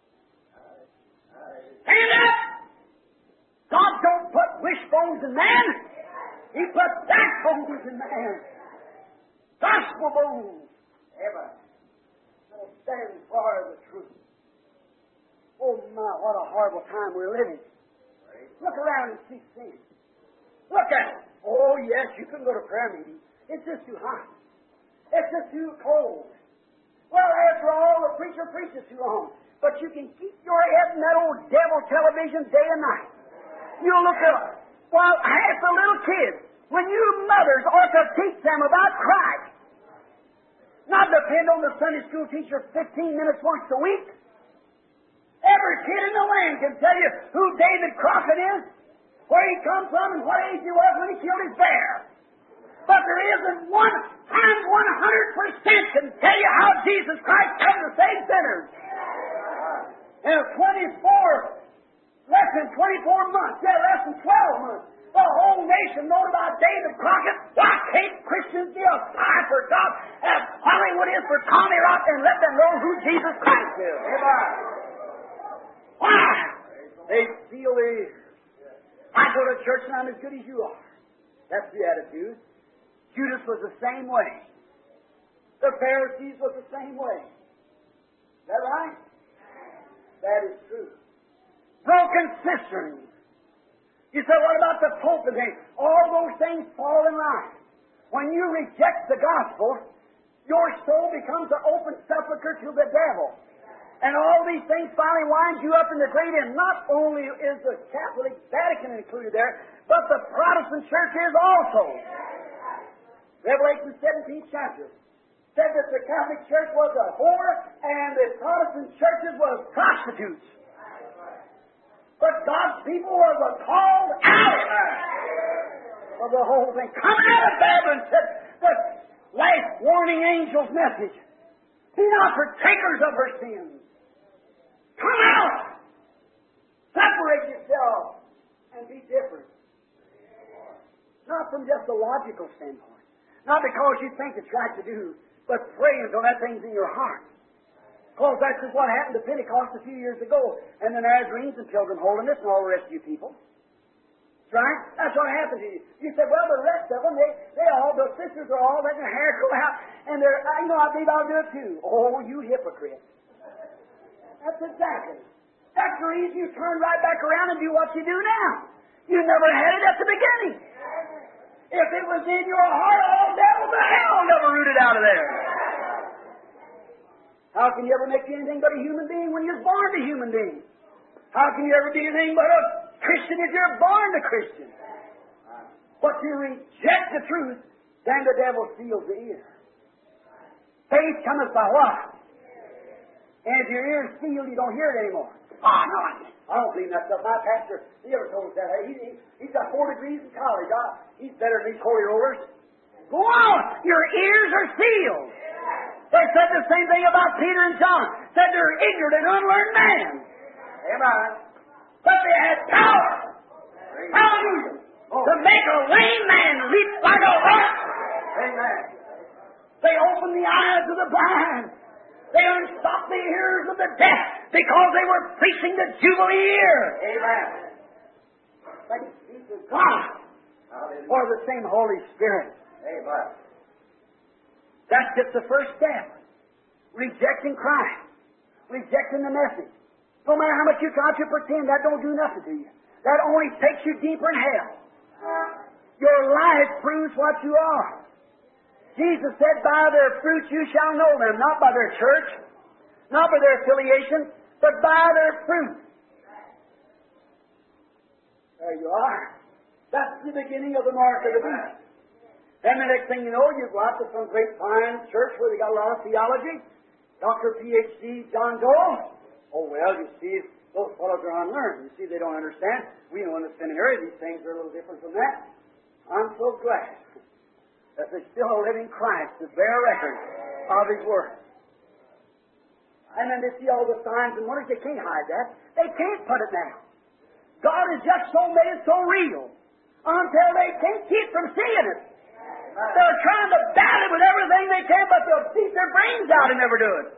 Stand up! God don't put wishbones in man. He puts backbones in man. Gospel bones. Ever. That'll stand for the truth. Oh my, what a horrible time we're living. Look around and see sin. Look at it. Oh yes, you can go to prayer meeting. It's just too hot. It's just too cold. Well, after all, the preacher preaches too long. But you can keep your head in that old devil television day and night. You look up. Well, half the little kids, when you mothers ought to teach them about Christ. Not depend on the Sunday school teacher fifteen minutes once a week. Every kid in the land can tell you who David Crockett is, where he come from, and what age he was when he killed his bear. But there isn't one time one hundred percent can tell you how Jesus Christ come to save sinners. In twenty-four, less than twenty-four months, yeah, less than twelve months, the whole nation known about David Crockett. Why can't Christians be a pie for God as Hollywood is for Tommy Rock and let them know who Jesus Christ is? Why? They feel their ears. I go to church and I'm as good as you are. That's the attitude. Judas was the same way. The Pharisees was the same way. Is that right? That is true. Broken cisterns. You say, what about the Pope and things? All those things fall in line. When you reject the gospel, your soul becomes an open sepulchre to the devil. And all these things finally wind you up in the great end. Not only is the Catholic Vatican included there, but the Protestant Church is also. Revelation seventeenth chapter said that the Catholic Church was a whore and the Protestant churches was prostitutes. But God's people was a called out of the whole thing. Come out of Babylon, said the last warning angel's message. Be not partakers of her sins. Come out! Separate yourself and be different. Not from just a logical standpoint. Not because you think it's right to do, but pray until that thing's in your heart. Because that's just what happened to Pentecost a few years ago. And the Nazarenes and Pilgrim Holiness and all the rest of you people. Right? That's what happened to you. You said, well, the rest of them, they, they all, the sisters are all letting their hair grow out. And they're, you know, I believe I'll do it too. Oh, you hypocrite. That's exactly. That's the reason you turn right back around and do what you do now. You never had it at the beginning. If it was in your heart, all devils of hell never rooted out of there. How can you ever make you anything but a human being when you're born a human being? How can you ever be anything but a Christian if you're born a Christian? But to reject the truth, then the devil seals the ear. Faith cometh by what? And if your ear's sealed, you don't hear it anymore. Ah, no, I don't believe that stuff. My pastor, he ever told us that. He, he, he's got four degrees in college. Ah, he's better than these holy rollers. Go on! Your ears are sealed. They said the same thing about Peter and John. Said they're ignorant and unlearned men. Amen. But they had power. Hallelujah. Oh. To make a lame man leap like a hawk. Amen. They opened the eyes of the blind. They unstopped the ears of the deaf because they were preaching the Jubilee year. Amen. Thanks be to God for the same Holy Spirit. Amen. That's just the first step. Rejecting Christ. Rejecting the message. No matter how much you try to pretend, that don't do nothing to you. That only takes you deeper in hell. Your life proves what you are. Jesus said, by their fruits you shall know them, not by their church, not by their affiliation, but by their fruit. There you are. That's the beginning of the mark of the beast. Then the next thing you know, you go out to some great fine church where they got a lot of theology. Doctor P H D John Doe. Oh, well, you see, those fellows are unlearned. You see, they don't understand. We know in the seminary these things are a little different from that. I'm so glad that there's still a living Christ to bear record of His Word. And then they see all the signs and wonders. They can't hide that. They can't put it down. God has just so made it so real until they can't keep from seeing it. They're trying to battle it with everything they can, but they'll beat their brains out and never do it.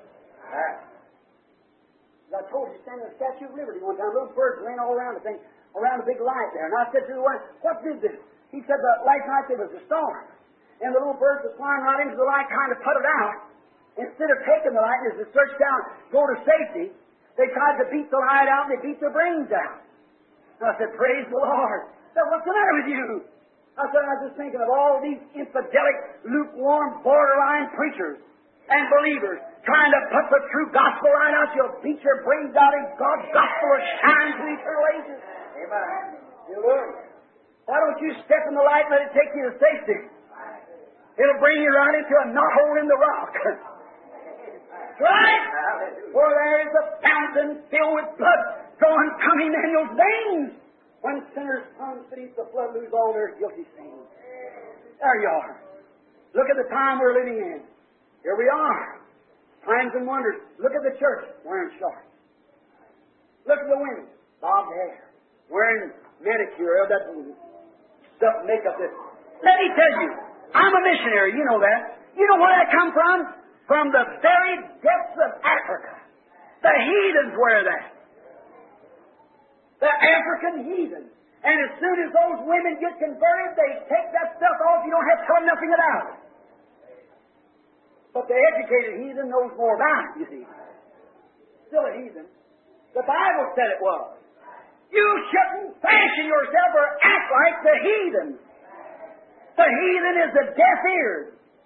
As I told you, standing at the Statue of Liberty one time, little birds ran all around the thing, around the big light there. And I said to the one, what did this? He said, that last night there was a storm. And the little birds were flying right into the light, kind of put it out. Instead of taking the light, as they searched down, go to safety, they tried to beat the light out and they beat their brains out. And I said, praise the Lord. I said, what's the matter with you? I said, I was just thinking of all these infidelic, lukewarm, borderline preachers and believers trying to put the true gospel right out. You'll beat your brains out and God's gospel will shine to eternal ages. Amen. You will. Why don't you step in the light and let it take you to safety? It'll bring you right into a knothole in the rock. Right? For there is a fountain filled with blood flowing from Emmanuel's veins. When sinners come beneath the flood, lose all their guilty stains. There you are. Look at the time we're living in. Here we are. Times and wonders. Look at the church wearing shorts. Look at the women, bobbed hair, wearing manicure, that stuff, makeup. This. Let me tell you, I'm a missionary. You know that. You know where I come from? From the very depths of Africa. The heathens wear that. The African heathen. And as soon as those women get converted, they take that stuff off. You don't have to tell them nothing about it. But the educated heathen knows more about it, you see. Still a heathen. The Bible said it was. You shouldn't fashion yourself or act like the heathen. The heathen is the deaf ears,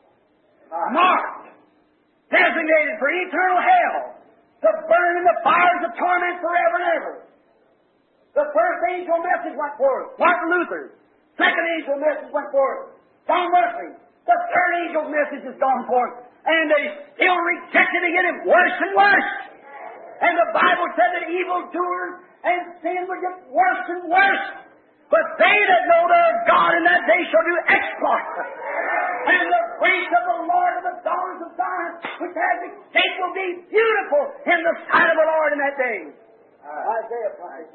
marked, designated for eternal hell, to burn in the fires of torment forever and ever. The first angel message went forth, Martin Luther. Second angel message went forth, John Wesley. The third angel's message has gone forth, and they still rejected it, getting worse and worse. And the Bible said that evildoers and sin would get worse and worse. But they that know their God in that day shall do exploits. And the grace of the Lord of the daughters of Zion, which has escaped, will be beautiful in the sight of the Lord in that day. Uh, Isaiah five.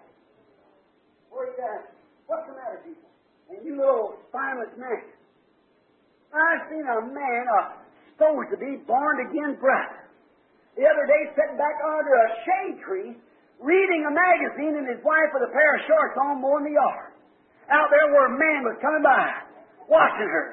Where you at? What's the matter, people? And you little spineless man. I've seen a man uh, supposed to be born again brother. The other day sitting back under a shade tree, reading a magazine, and his wife with a pair of shorts on mowing the yard. Out there where a man was coming by, watching her.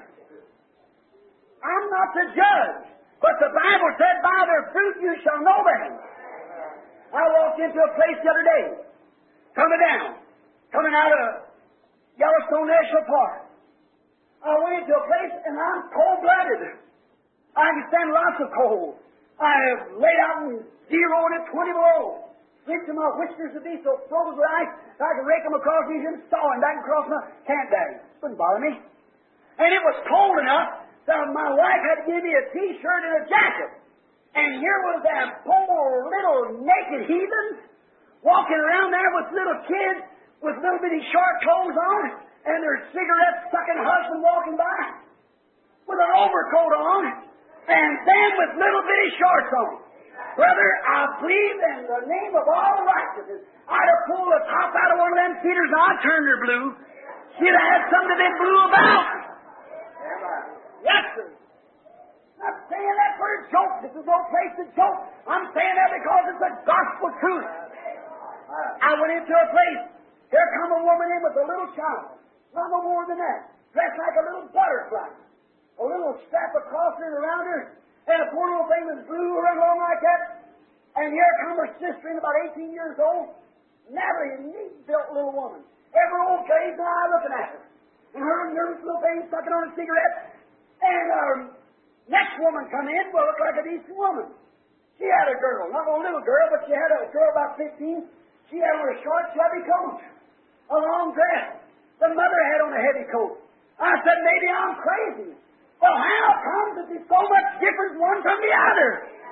I'm not the judge, but the Bible said, by their fruit you shall know them. I walked into a place the other day, coming down, coming out of Yellowstone National Park. I went into a place, and I'm cold-blooded. I can stand lots of cold. I have laid out in zero and at twenty below. Six of my whiskers would be so filled with ice that I could rake them across these and saw them back across my can't daddy. Wouldn't bother me. And it was cold enough that my wife had to give me a T-shirt and a jacket. And here was that poor little naked heathens walking around there with little kids with little bitty short clothes on and their cigarette-sucking husband walking by with an overcoat on and them with little bitty shorts on. Brother, I believe in the name of all righteousness, I'd have pulled the top out of one of them cedars and I'd turned her blue. She'd have had something to be blue about. Yes, sir. Not saying that for a joke. This is no place to joke. I'm saying that because it's the gospel truth. I went into a place. There come a woman in with a little child. Not no more than that. Dressed like a little butterfly. A little strap across her and around her. And a poor little thing was blue run along like that. And here come her sister in about eighteen years old. Natalie, a neat-built little woman. Every old gaze and eye looking at her. And her nervous little thing sucking on a cigarette. And our next woman come in, well, looked like a decent woman. She had a girl. Not a little girl, but she had a girl about fifteen. She had on a short, chubby coat. A long dress. The mother had on a heavy coat. I said, maybe I'm crazy. Well, how comes that there's so much difference one from the other?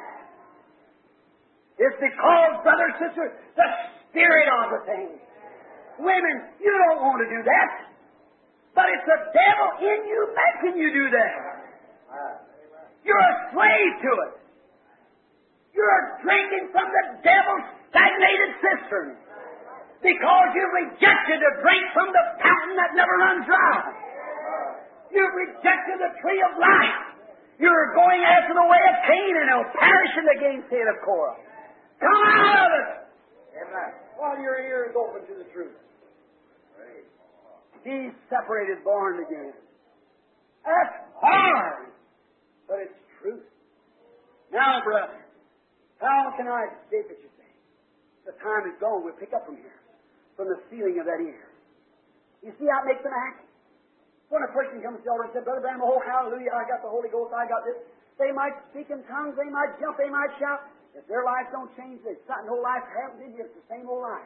It's because, brother, sister, the spirit of the thing. Women, you don't want to do that. But it's the devil in you making you do that. You're a slave to it. You're drinking from the devil's stagnated cistern. Because you've rejected to drink from the fountain that never runs dry. You've rejected the tree of life. You're going after the way of Cain and will perish in the gainsaying of Korah. Come out of it! Amen. While your ear is open to the truth. Be separated, born again. That's hard, but it's truth. Now, brother, how can I escape it, you say? The time is gone. We'll pick up from here, from the feeling of that ear. You see how it makes them act? When a person comes to the altar and says, Brother Branham, oh, hallelujah, I got the Holy Ghost, I got this. They might speak in tongues, they might jump, they might shout. If their lives don't change, there's not no life happens in you. It's the same old life.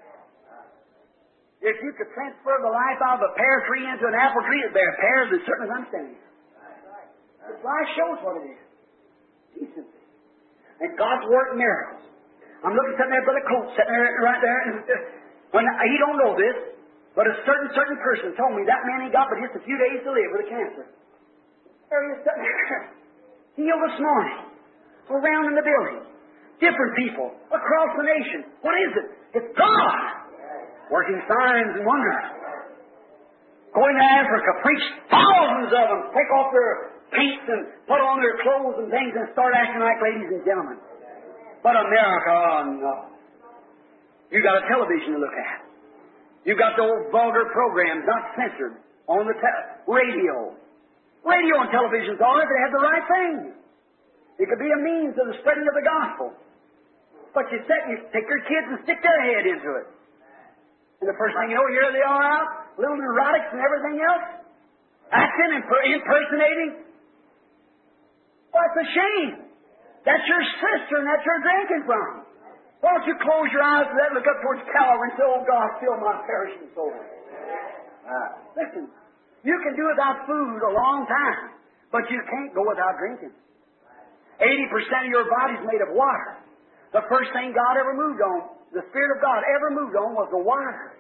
If you could transfer the life out of a pear tree into an apple tree, it'd bear pears as certain as I'm standing here. This life shows what it is. Decency. And God's working miracles. I'm looking sitting there, Brother Coates, sitting there right there, and when he don't know this, but a certain certain person told me that man he got but just a few days to live with a cancer. There he is sitting there. Healed this morning. Around in the building. Different people. Across the nation. What is it? It's God. Working signs and wonders. Going to Africa, preach thousands of them. Take off their paint and put on their clothes and things and start acting like ladies and gentlemen. But America, oh no. You got a television to look at. You've got the old vulgar programs not censored on the te- radio. Radio and television's all right if they have the right thing. It could be a means of the spreading of the gospel. But you set, you take your kids and stick their head into it. And the first thing you know, here they are out, little neurotics and everything else. acting and per- impersonating. Well, it's a shame. That's your sister and that's you're drinking from. Why don't you close your eyes to that and look up towards Calvary and say, oh God, fill my perishing soul. Uh, listen, you can do without food a long time, but you can't go without drinking. eighty percent of your body's made of water. The first thing God ever moved on, the Spirit of God ever moved on, was the water.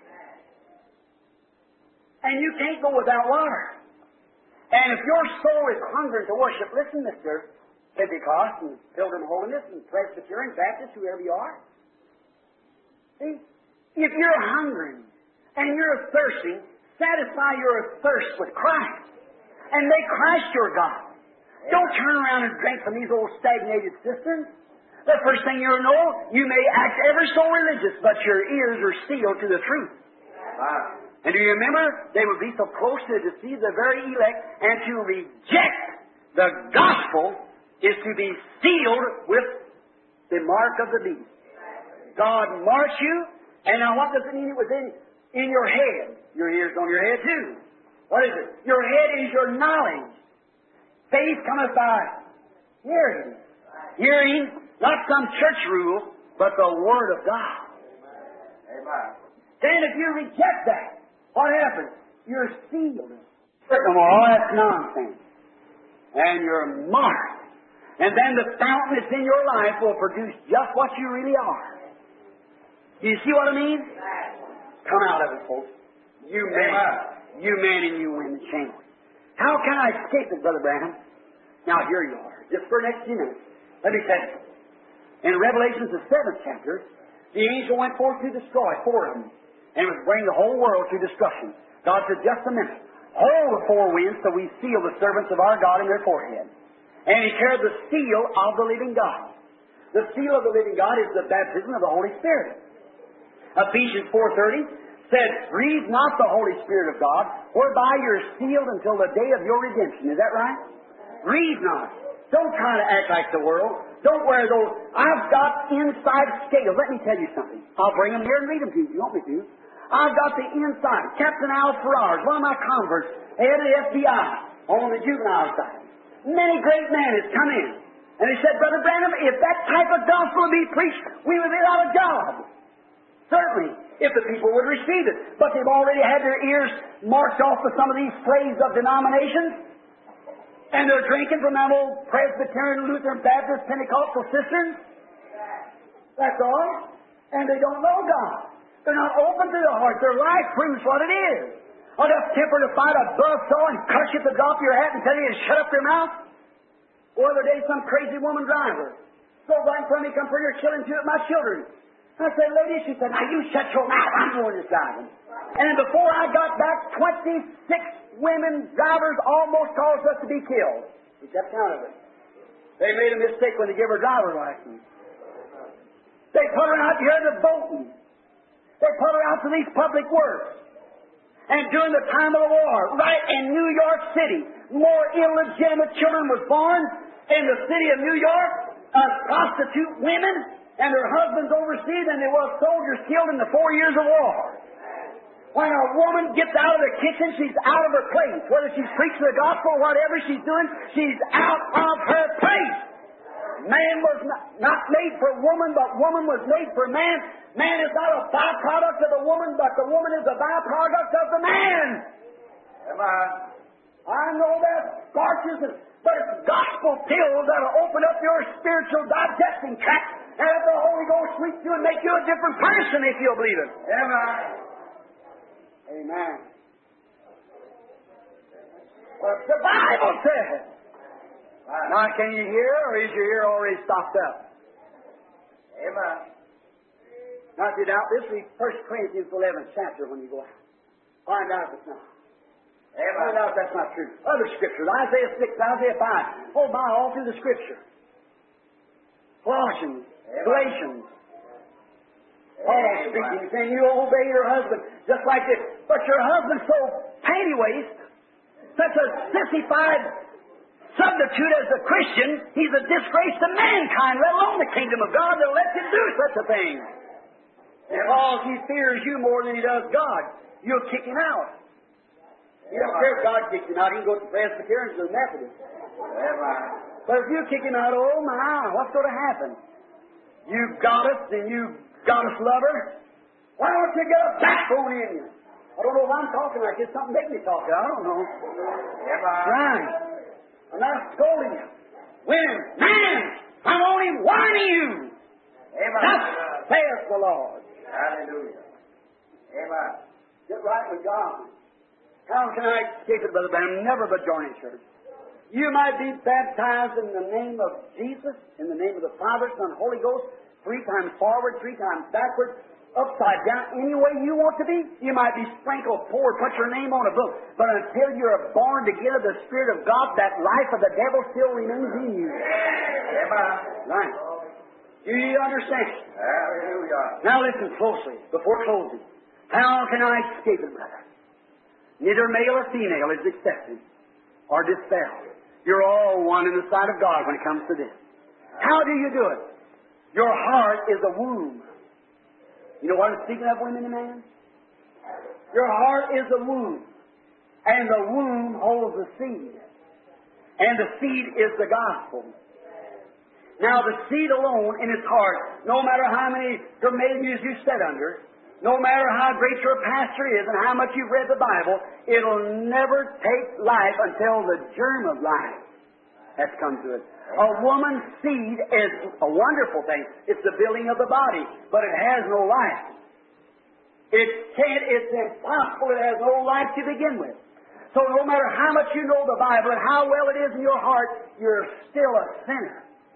And you can't go without water. And if your soul is hungry to worship, listen, Mister Pentecost and Pilgrim Holiness and Presbyterian, Baptist, whoever you are. See, if you're hungry and you're thirsty, satisfy your thirst with Christ and make Christ your God. Don't turn around and drink from these old stagnated cisterns. The first thing you'll know, you may act ever so religious, but your ears are sealed to the truth. Wow. And do you remember, they would be so close to deceive the very elect, and to reject the gospel is to be sealed with the mark of the beast. God marks you, and now what does it mean? It was in, in your head. Your ears on your head too. What is it? Your head is your knowledge. Faith cometh by hearing. Hearing, not some church rule, but the Word of God. Amen. Then if you reject that, what happens? You're sealed. Furthermore, all that's nonsense. And you're marked. And then the fountain that's in your life will produce just what you really are. Do you see what I mean? Come out of it, folks. You men. You men and you women, shameless. How can I escape it, Brother Branham? Now, here you are. Just for the next few minutes. Let me tell you. In Revelation, the seventh chapter, the angel went forth to destroy four of them. And was bring the whole world to destruction. God said, just a minute. Hold the four winds till we seal the servants of our God in their forehead. And He carried the seal of the living God. The seal of the living God is the baptism of the Holy Spirit. Ephesians four thirty said, grieve not the Holy Spirit of God, whereby you're sealed until the day of your redemption. Is that right? Grieve not. Don't try to act like the world. Don't wear those. I've got inside scales. Let me tell you something. I'll bring them here and read them to you if you want me to. I've got the inside. Captain Al Farrar, one of my converts, head of the F B I on the juvenile side. Many great men has come in. And he said, Brother Branham, if that type of gospel would be preached, we would be without a job. Certainly, if the people would receive it. But they've already had their ears marked off with some of these slaves of denominations. And they're drinking from them old Presbyterian, Lutheran, Baptist, Pentecostal cisterns. That's all. And they don't know God. They're not open to the heart. Their life proves what it is. Enough temper to fight a buzzsaw and cut you at the drop of your hat and tell you to shut up your mouth. The other day, some crazy woman driver spoke right in front of me, come for your killing two of my children. I said, lady, she said, now you shut your mouth. I'm doing this driving. And before I got back, twenty-six women drivers almost caused us to be killed. We kept count of it. They made a mistake when they gave her driver's license. They put her out here to voting. They put her out to these public works. And during the time of the war, right in New York City, more illegitimate children was born in the city of New York, uh, prostitute women and their husbands overseas, than there was soldiers killed in the four years of war. When a woman gets out of the kitchen, she's out of her place. Whether she's preaching the gospel or whatever she's doing, she's out of her place. Man was not, not made for woman, but woman was made for man. Man is not a byproduct of the woman, but the woman is a byproduct of the man. Am I? I know that scorches, but it's gospel pills that'll open up your spiritual digesting tract and let the Holy Ghost sweep you and make you a different person if you'll believe it. Am I? Amen. Well, the Bible says. Now, can you hear, or is your ear already stopped up? Amen. Now, if you doubt this, read First Corinthians eleventh chapter when you go out. Find out if it's not. Amen. Find out if that's not true. Other scriptures, Isaiah six, Isaiah five. Oh, my, all through the Scripture. Colossians, Amen. Galatians. Paul speaking, saying you obey your husband just like this. But your husband's so panty-waist, such a sissified substitute as a Christian, he's a disgrace to mankind, let alone the kingdom of God, that lets him do such a thing. Because he fears you more than he does God, you'll kick him out. He don't care if God kicks him out. He can go to the Presbyterians or the Methodists. But if you kick him out, oh my, what's going to happen? You goddess and you goddess lover, why don't you get a backbone in you? I don't know why I'm talking like this. Something make me talk. I don't know. Right. I'm not scolding you. Women, man, I'm only warning you. Thus saith the Lord. Hallelujah. Amen. Get right with God. How can I escape it, Brother Branham? Never but join in church. You might be baptized in the name of Jesus, in the name of the Father, Son, Holy Ghost, three times forward, three times backward, upside down, any way you want to be. You might be sprinkled, poured, put your name on a book. But until you're born again of the Spirit of God, that life of the devil still remains in you. Amen. Right. Do you understand? Hallelujah. Now listen closely before closing. How can I escape it, brother? Neither male or female is accepted or dispelled. You're all one in the sight of God when it comes to this. How do you do it? Your heart is a womb. You know what I'm speaking of, women and men? Your heart is a womb. And the womb holds the seed. And the seed is the gospel. Now the seed alone in its heart, no matter how many grammarians you sit under, no matter how great your pastor is and how much you've read the Bible, it'll never take life until the germ of life has come to it. A woman's seed is a wonderful thing. It's the building of the body, but it has no life. It can't, it's impossible. It has no life to begin with. So no matter how much you know the Bible and how well it is in your heart, you're still a sinner.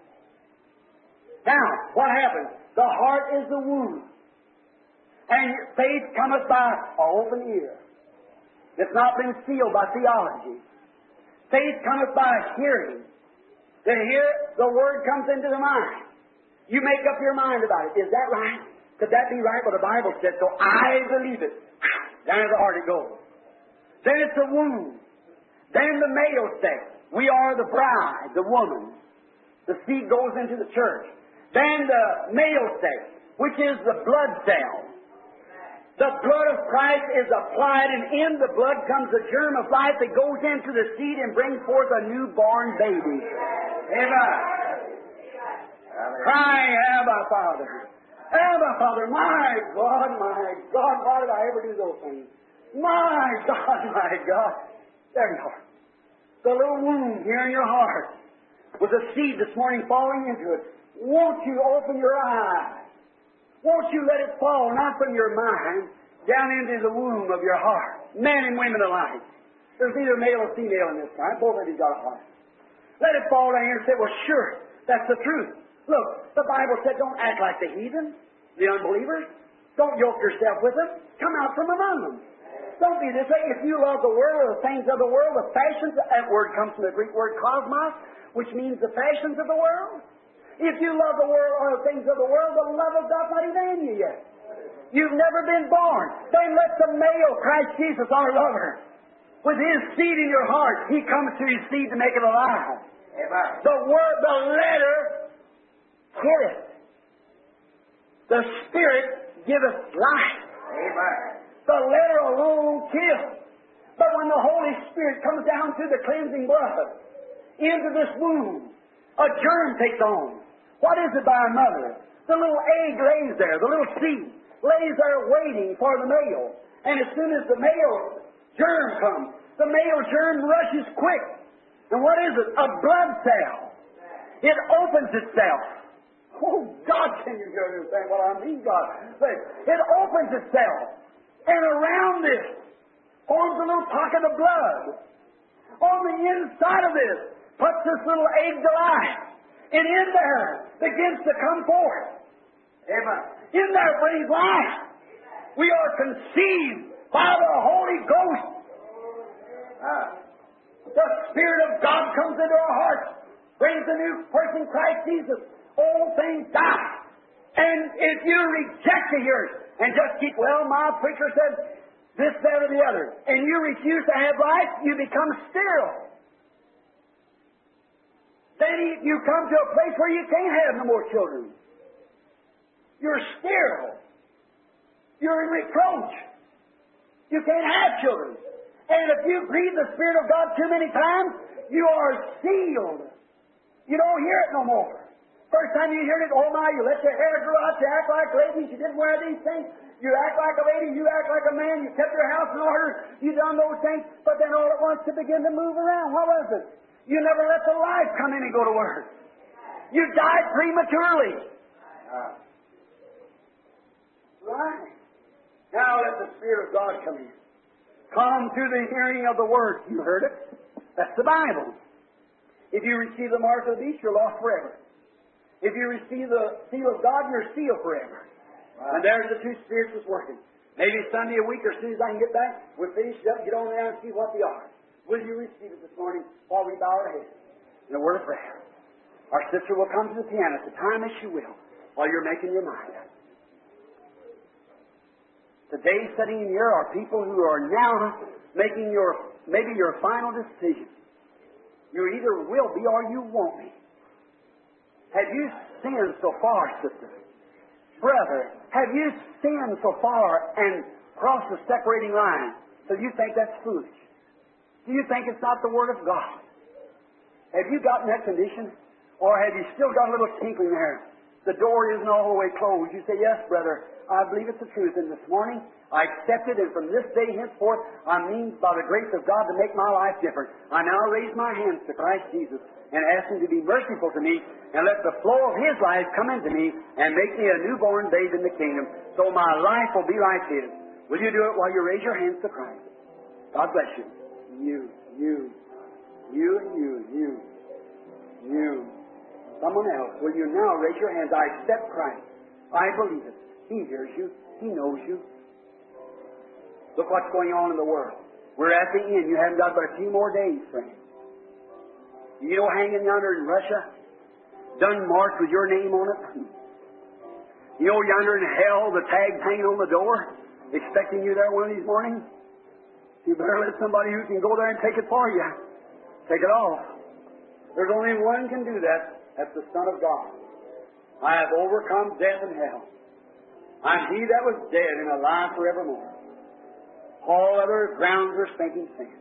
Now, what happens? The heart is the womb. And faith cometh by an open ear. It's not been sealed by theology. Faith cometh by hearing. To hear, the Word comes into the mind. You make up your mind about it. Is that right? Could that be right? Well, the Bible said so. I believe it. Down to the heart it goes. Then it's the womb. Then the male sex. We are the bride, the woman. The seed goes into the church. Then the male sex, which is the blood cell. The blood of Christ is applied, and in the blood comes the germ of life that goes into the seed and brings forth a newborn baby. Amen. Crying, Abba, Father. Abba, Father, my God, my God, why did I ever do those things? My God, my God. There you are. The little wound here in your heart with a seed this morning falling into it. Won't you open your eyes? Won't you let it fall, not from your mind, down into the womb of your heart? Men and women alike. There's neither male or female in this time. Both of you got a heart. Let it fall down here and say, well, sure, that's the truth. Look, the Bible said don't act like the heathen, the unbelievers. Don't yoke yourself with them. Come out from among them. Don't be this way. If you love the world or the things of the world, the fashions, that word comes from the Greek word cosmos, which means the fashions of the world. If you love the world or the things of the world, the love of God's not even in you yet. You've never been born. Then let the male, Christ Jesus, our lover, with His seed in your heart, He comes to His seed to make it alive. Amen. The word, the letter, killeth. The Spirit giveth life. Amen. The letter alone kills. But when the Holy Spirit comes down through the cleansing blood into this womb, a germ takes on. What is it by a mother? The little egg lays there, the little seed lays there waiting for the male. And as soon as the male germ comes, the male germ rushes quick. And what is it? A blood cell. It opens itself. Oh, God, can you understand what I mean, God? It opens itself. And around this forms a little pocket of blood. On the inside of this puts this little egg to life. And in there begins to come forth. Amen. In there brings life. We are conceived by the Holy Ghost. Uh, the Spirit of God comes into our hearts, brings a new person, Christ Jesus. Old things die. And if you reject to hear it and just keep, well, my preacher said this, that, or the other, and you refuse to have life, you become sterile. Then you come to a place where you can't have no more children. You're sterile. You're in reproach. You can't have children. And if you grieve the Spirit of God too many times, you are sealed. You don't hear it no more. First time you heard it, oh my, you let your hair grow out, you act like ladies, you didn't wear these things, you act like a lady, you act like a man, you kept your house in order, you done those things, but then all at once you begin to move around. What was it? You never let the life come in and go to work. You died prematurely. Right. Now let the Spirit of God come in. Come through the hearing of the Word. You heard it? That's the Bible. If you receive the mark of the beast, you're lost forever. If you receive the seal of God, you're sealed forever. Wow. And there's the two spirits that's working. Maybe Sunday a week or as soon as I can get back, we'll finish it up, get on there and see what they are. Will you receive it this morning while we bow our heads in a word of prayer? Our sister will come to the piano at the time as she will while you're making your mind up. Today, sitting in here are people who are now making your, maybe your final decision. You either will be or you won't be. Have you sinned so far, sister? Brother, have you sinned so far and crossed the separating line so you think that's foolish? Do you think it's not the Word of God? Have you gotten that condition? Or have you still got a little tinkling there? The door isn't all the way closed. You say, yes, brother, I believe it's the truth. And this morning, I accept it, and from this day henceforth, I mean, by the grace of God, to make my life different. I now raise my hands to Christ Jesus and ask Him to be merciful to me and let the flow of His life come into me and make me a newborn babe in the kingdom so my life will be like His. Will you do it while you raise your hands to Christ? God bless you. You, you, you, and you, you, you. Someone else, will you now raise your hands? I accept Christ. I believe it. He hears you. He knows you. Look what's going on in the world. We're at the end. You haven't got but a few more days, friend. You know, hanging yonder in Russia, done marked with your name on it. You know, yonder in hell, the tag's hanging on the door, expecting you there one of these mornings. You better let somebody who can go there and take it for you. Take it off. There's only one can do that. That's the Son of God. I have overcome death and hell. I'm He that was dead and alive forevermore. All other grounds are sinking sand.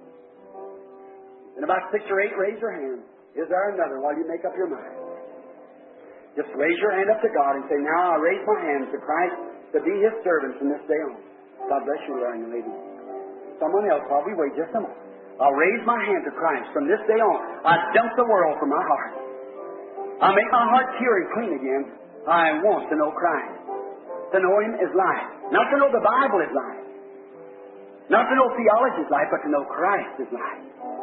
In about six or eight, raise your hand. Is there another while you make up your mind? Just raise your hand up to God and say, now I raise my hand to Christ to be His servant from this day on. God bless you, young lady. Someone else, while we wait just a moment. I'll raise my hand to Christ from this day on. I dump the world from my heart. I make my heart pure and clean again. I want to know Christ. To know Him is life. Not to know the Bible is life. Not to know theology is life, but to know Christ is life.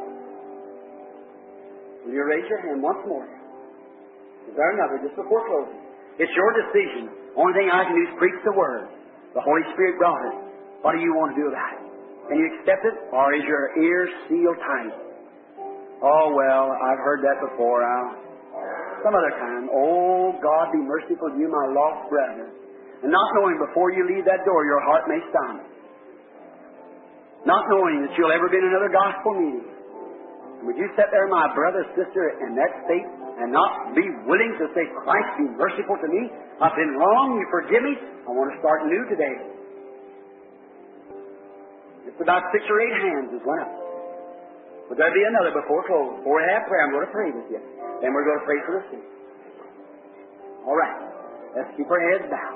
Will you raise your hand once more? Is there another just before closing? It's your decision. Only thing I can do is preach the Word. The Holy Spirit brought it. What do you want to do about it? Can you accept it, or is your ear sealed tight? Oh, well, I've heard that before. I'll, some other time. Oh, God, be merciful to you, my lost brother. And not knowing before you leave that door, your heart may stop. Not knowing that you'll ever be in another gospel meeting. Would you sit there, my brother, sister, in that state and not be willing to say, Christ, be merciful to me? I've been wrong. You forgive me. I want to start new today. It's about six or eight hands as well. Would there be another before close? Before we have prayer, I'm going to pray with you. Then we're going to pray for the sick. All right. Let's keep our heads down.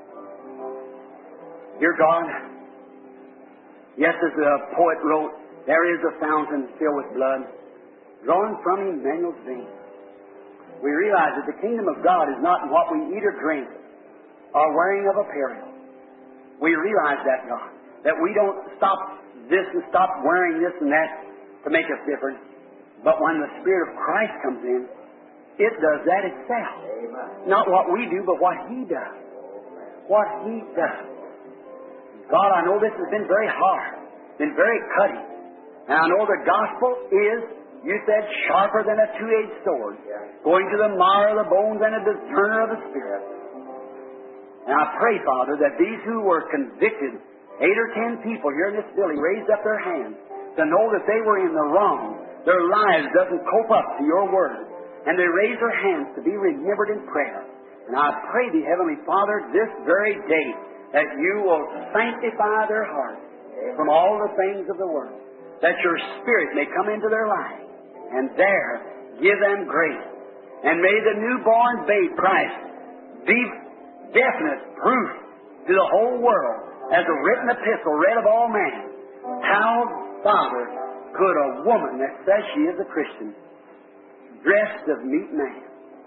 Dear God, yes, as the poet wrote, there is a fountain filled with blood, drawn from Emmanuel's veins. We realize that the kingdom of God is not in what we eat or drink, or wearing of apparel. We realize that, God, that we don't stop this and stop wearing this and that to make us different. But when the Spirit of Christ comes in, it does that itself. Amen. Not what we do, but what He does. What He does. God, I know this has been very hard, been very cutting. And I know the gospel is, you said, sharper than a two-edged sword, going to the marrow of the bones and a discerner of the Spirit. And I pray, Father, that these who were convicted, eight or ten people here in this building, raised up their hands to know that they were in the wrong. Their lives doesn't cope up to your word. And they raise their hands to be remembered in prayer. And I pray thee, Heavenly Father, this very day, that you will sanctify their hearts from all the things of the world. that your Spirit may come into their life, and there give them grace. And may the newborn babe Christ be definite proof to the whole world as a written epistle read of all men. How, Father, could a woman that says she is a Christian, dressed of meat man?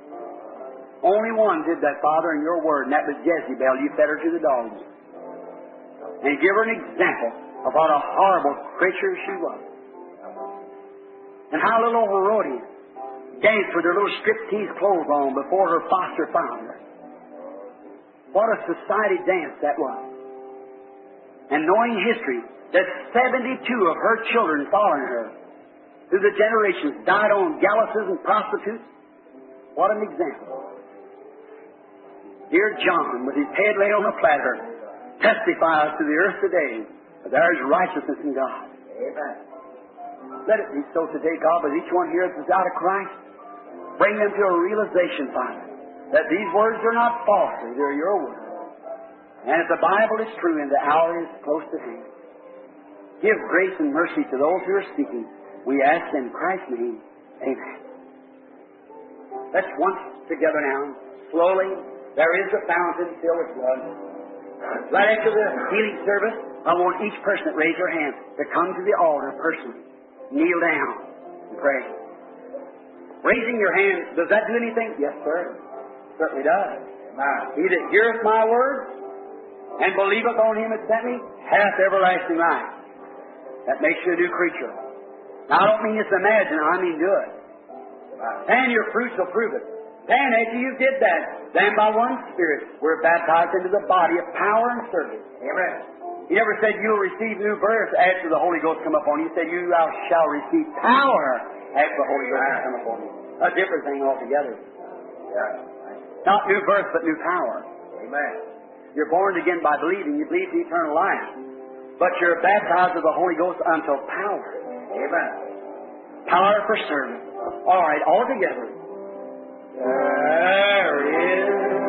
Only one did that, Father, in your word, and that was Jezebel. You fed her to the dogs. And give her an example of what a horrible creature she was. And how little Herodias danced with her little striptease clothes on before her foster father. What a society dance that was. And knowing history, that seventy-two of her children following her through the generations died on galluses and prostitutes. What an example. Dear John, with his head laid on a platter, testifies to the earth today that there is righteousness in God. Amen. Let it be so today, God, with each one here that's out of Christ. Bring them to a realization, Father, that these words are not false, they're your words. And if the Bible is true and the hour is close to hand, give grace and mercy to those who are seeking. We ask in Christ's name, amen. Let's once together now, slowly. There is a fountain filled with blood. Right after the healing service, I want each person that raised their hand to come to the altar personally. Kneel down and pray. Raising your hand, does that do anything? Yes, sir. Certainly does. He that heareth my word and believeth on him that sent me hath everlasting life. That makes you a new creature. Now, I don't mean just imagine, I mean do it. And your fruits will prove it. Then, after you did that, then by one Spirit, we're baptized into the body of power and service. Amen. He never said you'll receive new birth after the Holy Ghost come upon you. He said you shall receive power after the Holy Ghost come upon you. A different thing altogether. Yeah. Not new birth, but new power. Amen. You're born again by believing. You believe in eternal life. But you're baptized with the Holy Ghost until power. Amen. Power for service. All right, all together. There is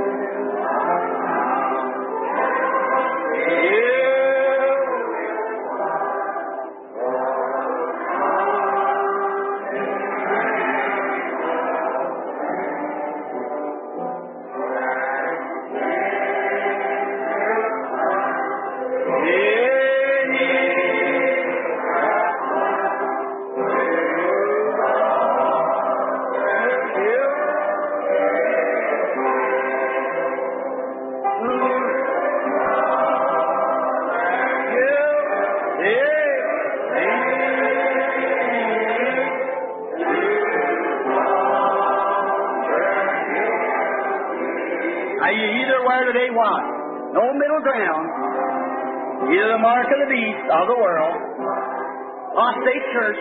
of the world, apostate church,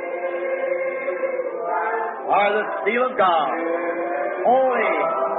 are the seal of God. Holy.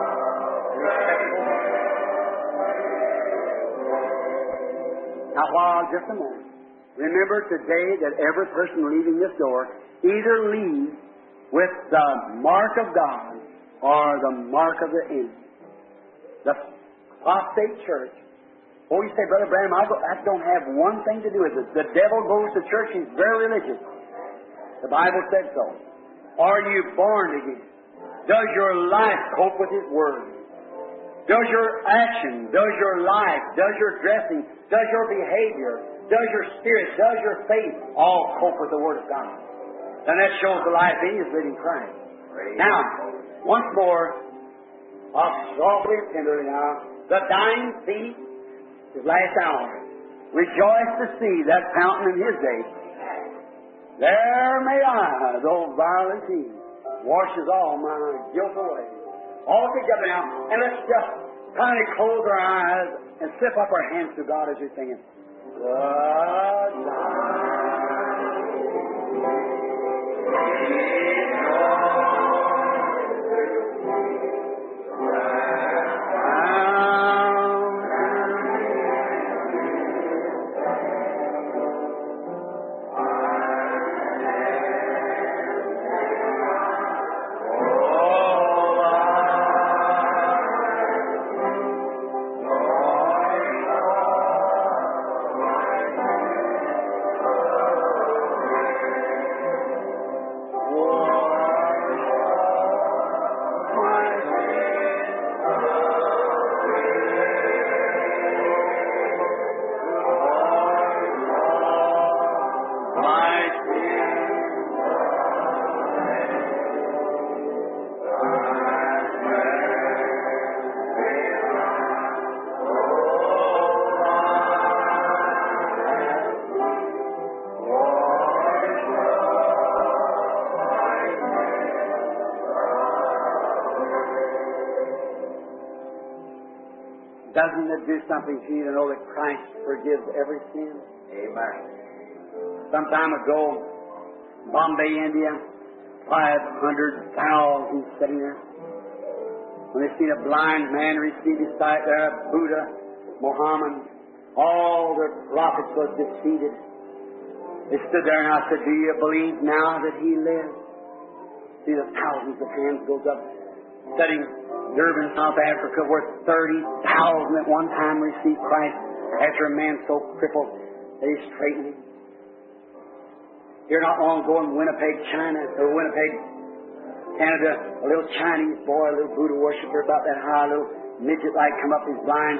Now, while just a moment, remember today that every person leaving this door either leaves with the mark of God or the mark of the enemy. The apostate church. Oh, you say, Brother Branham, I, go, I don't have one thing to do with it. The devil goes to church. He's very religious. The Bible said so. Are you born again? Does your life cope with His Word? Does your action, does your life, does your dressing, does your behavior, does your spirit, does your faith all cope with the Word of God? And that shows the life in you is living Christ. Now, once more, I'll softly and tenderly now, the dying thief, his last hour. Rejoice to see that fountain in his day. There may I, though violent he, washes all my guilt away. All together now, and let's just kind of close our eyes and slip up our hands to God as you're singing. Good Doesn't it do something to you to know that Christ forgives every sin? Amen. Some time ago, Bombay, India, five hundred thousand sitting there. When they seen a blind man receive his sight there, Buddha, Muhammad, all their prophets was defeated. They stood there and I said, do you believe now that he lives? See the thousands of hands goes up. Studying Durban, South Africa, where thirty thousand at one time received Christ after a man so crippled that he straightened him. Here not long ago in Winnipeg, China, or Winnipeg, Canada, a little Chinese boy, a little Buddha worshiper about that high, a little midget-like, come up, he's blind.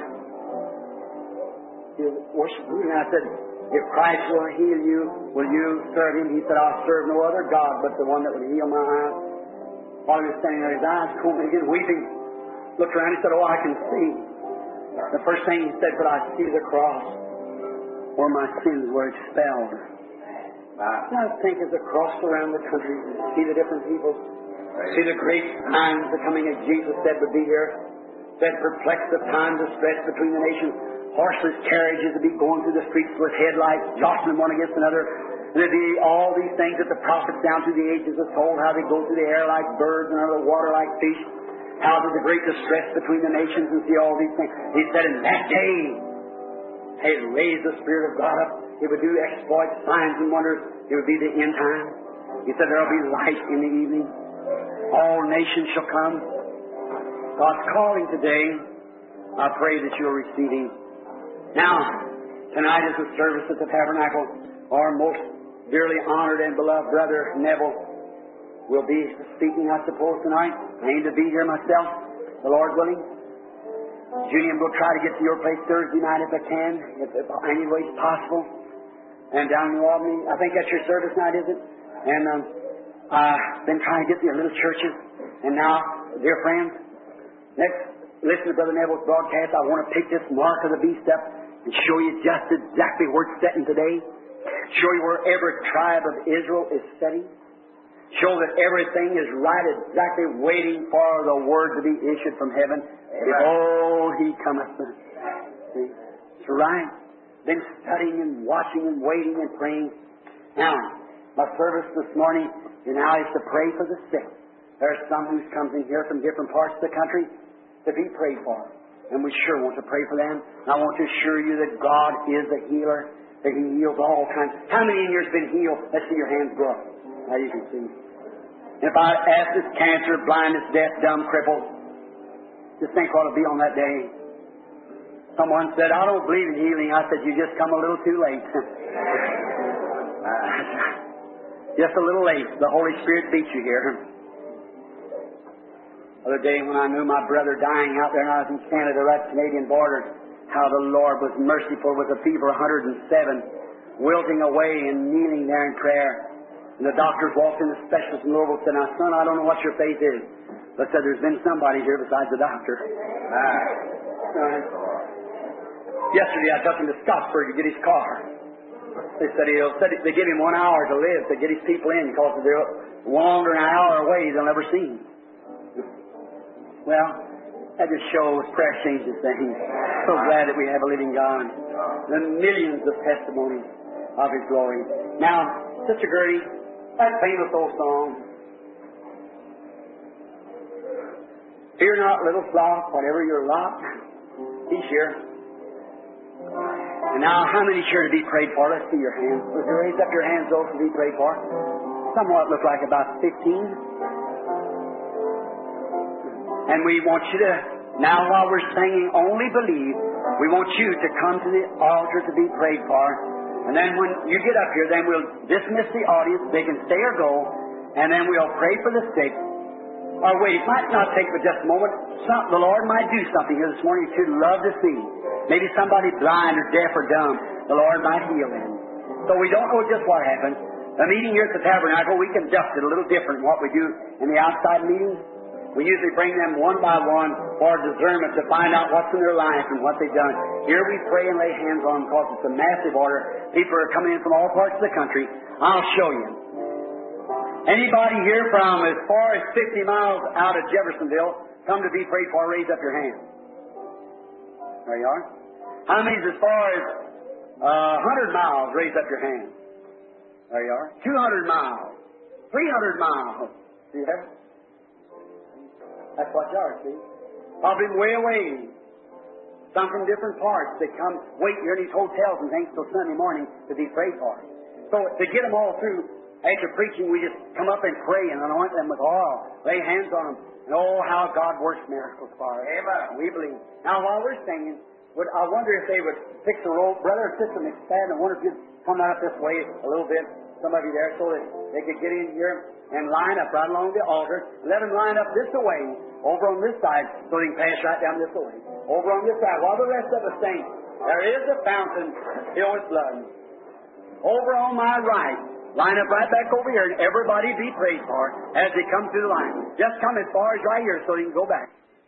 He worship Buddha, and I said, if Christ will heal you, will you serve him? He said, I'll serve no other God but the one that will heal my eyes. While he was standing there, his eyes cold, and again weeping, looked around, he said, oh, I can see. The first thing he said, but I see the cross where my sins were expelled. I think as the cross around the country, see the different people, see the great times the coming of Jesus said would be here, said perplex the time, the stretch between the nations, horseless carriages would be going through the streets with headlights, jostling one against another. There'd be all these things that the prophets down through the ages have told, how they go through the air like birds and under the water like fish, how there's a great distress between the nations, and see all these things. He said in that day, He'd raise the Spirit of God up. He would do exploits, signs and wonders. It would be the end time. He said there'll be light in the evening. All nations shall come. God's calling today. I pray that you'll receive Him. Now, tonight is the service at the Tabernacle. Our most dearly honored and beloved brother Neville will be speaking, I suppose, tonight. I aim to be here myself, the Lord willing. Julian will try to get to your place Thursday night if I can, if, if any way possible. And down in New Albany, I think that's your service night, is it? And um, I've been trying to get to your little churches. And now, dear friends, next, listen to Brother Neville's broadcast. I want to pick this mark of the beast up and show you just exactly where it's setting today. Show you where every tribe of Israel is setting. Show that everything is right exactly waiting for the word to be issued from heaven. Behold, He cometh. See? It's right. Been studying and watching and waiting and praying. Now, my service this morning you know, is to pray for the sick. There are some who comes in here from different parts of the country to be prayed for. And we sure want to pray for them. And I want to assure you that God is a healer, that He heals all kinds. How many in here has been healed? Let's see your hands go up. Now you can see. And if I ask this cancer, blindness, deaf, dumb, crippled, just think what it'll be on that day. Someone said, I don't believe in healing. I said, you just come a little too late. uh, just a little late. The Holy Spirit beat you here. The other day when I knew my brother dying out there and I was in Canada, right Canadian border, how the Lord was merciful with a fever one hundred seven, wilting away and kneeling there in prayer. And the doctors walked in, the specialist in Louisville said, now son, I don't know what your faith is. But said, there's been somebody here besides the doctor. Uh, yesterday I took him to Scottsburg to get his car. They said he'll, said they give him one hour to live to get his people in because if they're longer than an hour away, they'll never see him. Well, that just shows prayer changes things. So glad that we have a living God. The millions of testimonies of His glory. Now, Sister Gertie, that famous old song, fear not, little flock, whatever your lot, He's here. And now, how many sure to be prayed for? Let's see your hands. Would you raise up your hands, those to be prayed for? Somewhat look like about fifteen. And we want you to, now while we're singing Only Believe, we want you to come to the altar to be prayed for. And then when you get up here, then we'll dismiss the audience. They can stay or go. And then we'll pray for the sick. Or wait, it might not take but just a moment. Some, the Lord might do something here this morning you'd love to see. Maybe somebody blind or deaf or dumb. The Lord might heal them. So we don't know just what happened. The meeting here at the Tabernacle, we conduct it a little different than what we do in the outside meetings. We usually bring them one by one for discernment to find out what's in their life and what they've done. Here we pray and lay hands on them because it's a massive order. People are coming in from all parts of the country. I'll show you. Anybody here from as far as fifty miles out of Jeffersonville come to be prayed for, raise up your hand. There you are. How many's as far as uh, one hundred miles? Raise up your hand. There you are. two hundred miles. three hundred miles. See that? That's what you are, see? Probably way away. Some from different parts that come wait here in these hotels and things till Sunday morning to be prayed for. So to get them all through, after preaching, we just come up and pray and anoint them with oil. Lay hands on them. And oh, how God works miracles for us. Amen. We believe. Now, while we're singing, would, I wonder if they would fix a rope. Brother or Sister McSpadden, I wonder if you'd come out this way a little bit, some of you there, so that they could get in here and line up right along the altar. Let them line up this way, over on this side, so they can pass right down this way. Over on this side, while the rest of us sing, there is a fountain filled with blood. Over on my right, line up right back over here, and everybody be prayed for as they come through the line. Just come as far as right here so you can go back.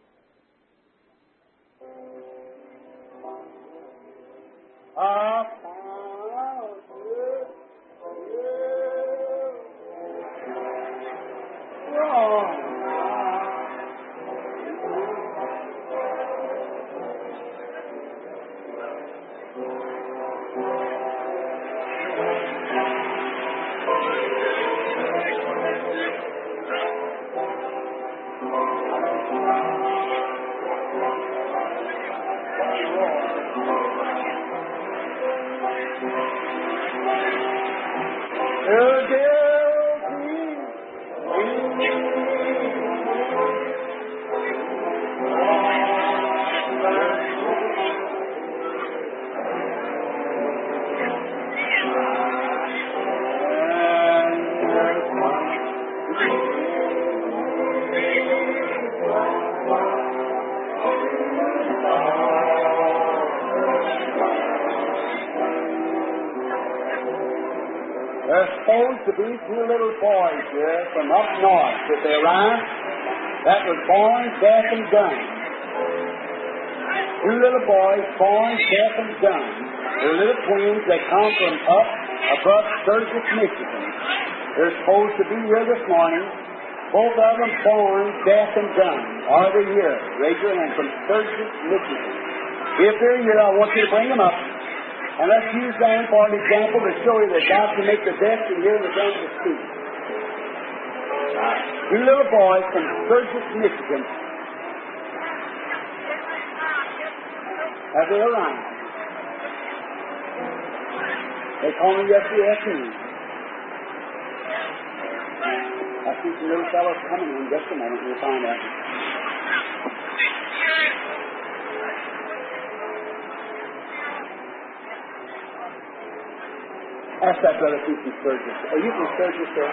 Up. To be two little boys here from up north that they arrived that was born deaf and dumb. Two little boys born deaf and dumb. They're little twins that come from up above Sturgis, Michigan. They're supposed to be here this morning. Both of them born deaf and dumb. Are they here? Raise your hand from Sturgis, Michigan. If they're here, I want you to bring them up. And let's use them for an example to show you that God can make the deaf and hear the dumb to speak. Two little boys from Sturgis, Michigan. As they arrived. They called me yesterday afternoon. I see some little fellows coming in just a moment. We'll find out. Ask that brother if he's from Sturgis. Are you from Sturgis, sir?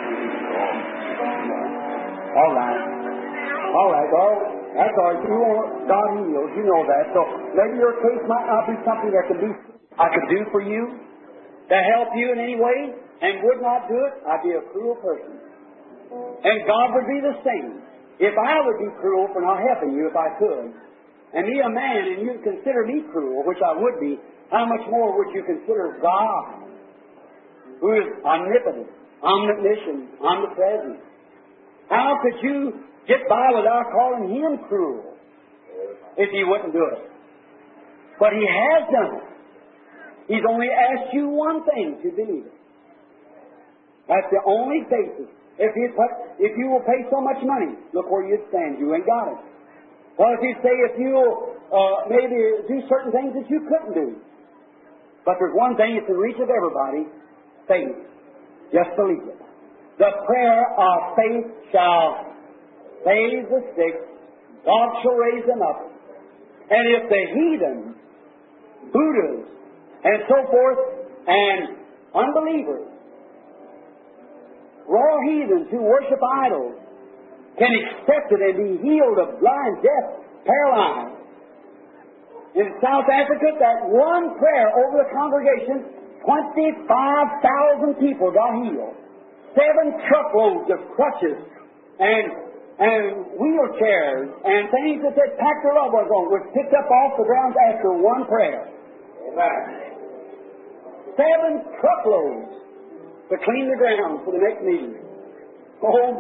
All right. All right. Well, that's all right. You want God heals. You know that. So maybe your case might not be something that can be I could do for you to help you in any way, and would not do it. I'd be a cruel person. And God would be the same. If I would be cruel for not helping you, if I could, and me a man, and you'd consider me cruel, which I would be, how much more would you consider God, who is omnipotent, omniscient, omnipresent? How could you get by without calling Him cruel if He wouldn't do it? But He has done it. He's only asked you one thing to believe it. That's the only basis. If you put, if you will pay so much money, look where you'd stand. You ain't got it. Well, if you say if you'll uh, maybe do certain things that you couldn't do. But there's one thing that's in reach of everybody. Faith. Just believe it. The prayer of faith shall save the sick. God shall raise them up. And if the heathen, Buddhas, and so forth, and unbelievers, raw heathens who worship idols, can accept it and be healed of blind, deaf, paralyzed. In South Africa, that one prayer over the congregation, twenty-five thousand people got healed. Seven truckloads of crutches and and wheelchairs and things that they packed their loved ones on was picked up off the ground after one prayer. Amen. Seven truckloads to clean the ground for the next meeting. Oh,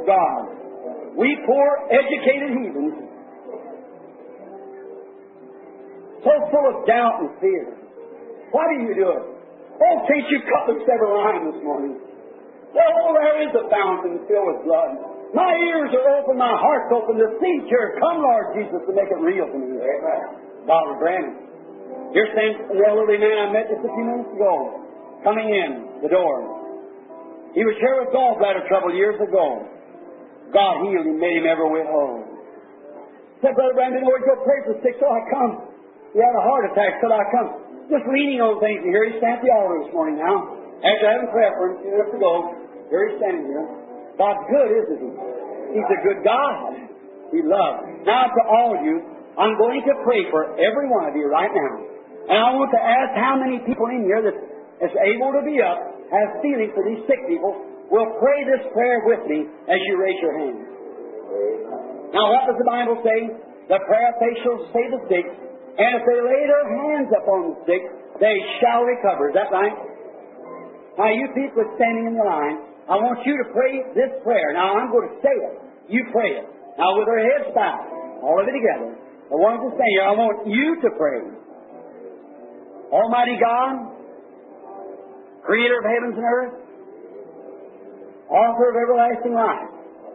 God. We poor, educated heathens. so full of doubt and fear. Why do you do it? Oh, can't you cut the severed line this morning? Oh, there is a fountain filled with blood. My ears are open, my heart's open to see here. Come, Lord Jesus, to make it real to me. Amen. God will grant it. Here stands an elderly man I met just a few minutes ago, coming in the door. He was here with gallbladder trouble years ago. God healed him, made him every way whole. Said, Brother Brandon, Lord, go pray for sick. So I come. He had a heart attack, so I come. Just leaning on things here. He stands at the altar this morning now. After having prayer for him a few minutes ago, here he's standing here. God's good, isn't He? He's a good God. He loves. Now to all of you, I'm going to pray for every one of you right now. And I want to ask how many people in here that is able to be up, has feeling for these sick people, will pray this prayer with me as you raise your hand. Now what does the Bible say? The prayer of faith shall save the sick, and if they lay their hands upon the sick, they shall recover. Is that right? Now you people standing in the line, I want you to pray this prayer. Now I'm going to say it. You pray it. Now with our heads bowed, all of it together, the ones that stand here, I want you to pray. Almighty God, Creator of heavens and earth, Author of everlasting life,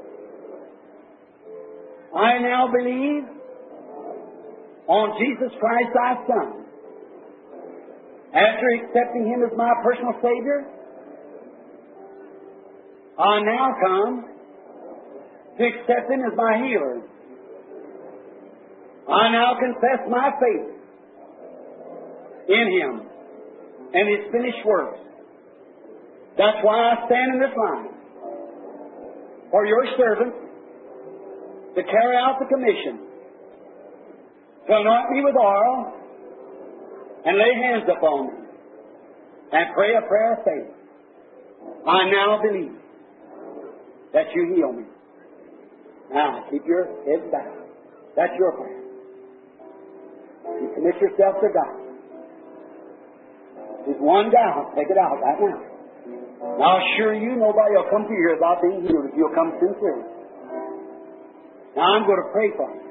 I now believe on Jesus Christ, Thy Son. After accepting Him as my personal Savior, I now come to accept Him as my healer. I now confess my faith in Him and His finished works. That's why I stand in this line for your servant to carry out the commission, to anoint me with oil and lay hands upon me and pray a prayer of faith. I now believe that you heal me. Now, keep your head bowed. That's your prayer. You commit yourself to God. There's one down. Take it out right now. Now, I assure you, nobody will come to you here without being healed if you'll come sincerely. Now, I'm going to pray for you.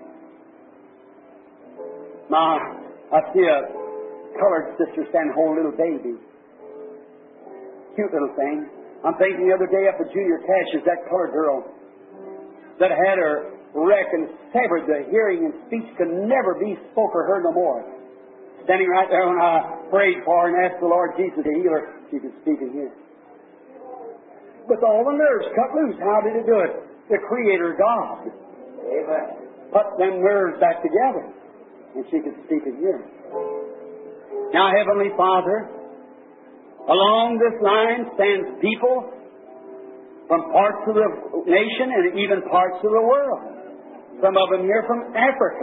Now, I see a colored sister standing holding a little baby. Cute little thing. I'm thinking the other day up at Junior Cash's, that colored girl that had her wreck and severed the hearing and speech could never be spoke or heard no more. Standing right there when I prayed for her and asked the Lord Jesus to heal her, she could speak and hear. But all the nerves cut loose. How did it do it? The Creator God. Amen. Put them nerves back together, and she could speak and hear. Now, Heavenly Father, along this line stands people from parts of the nation and even parts of the world. Some of them here from Africa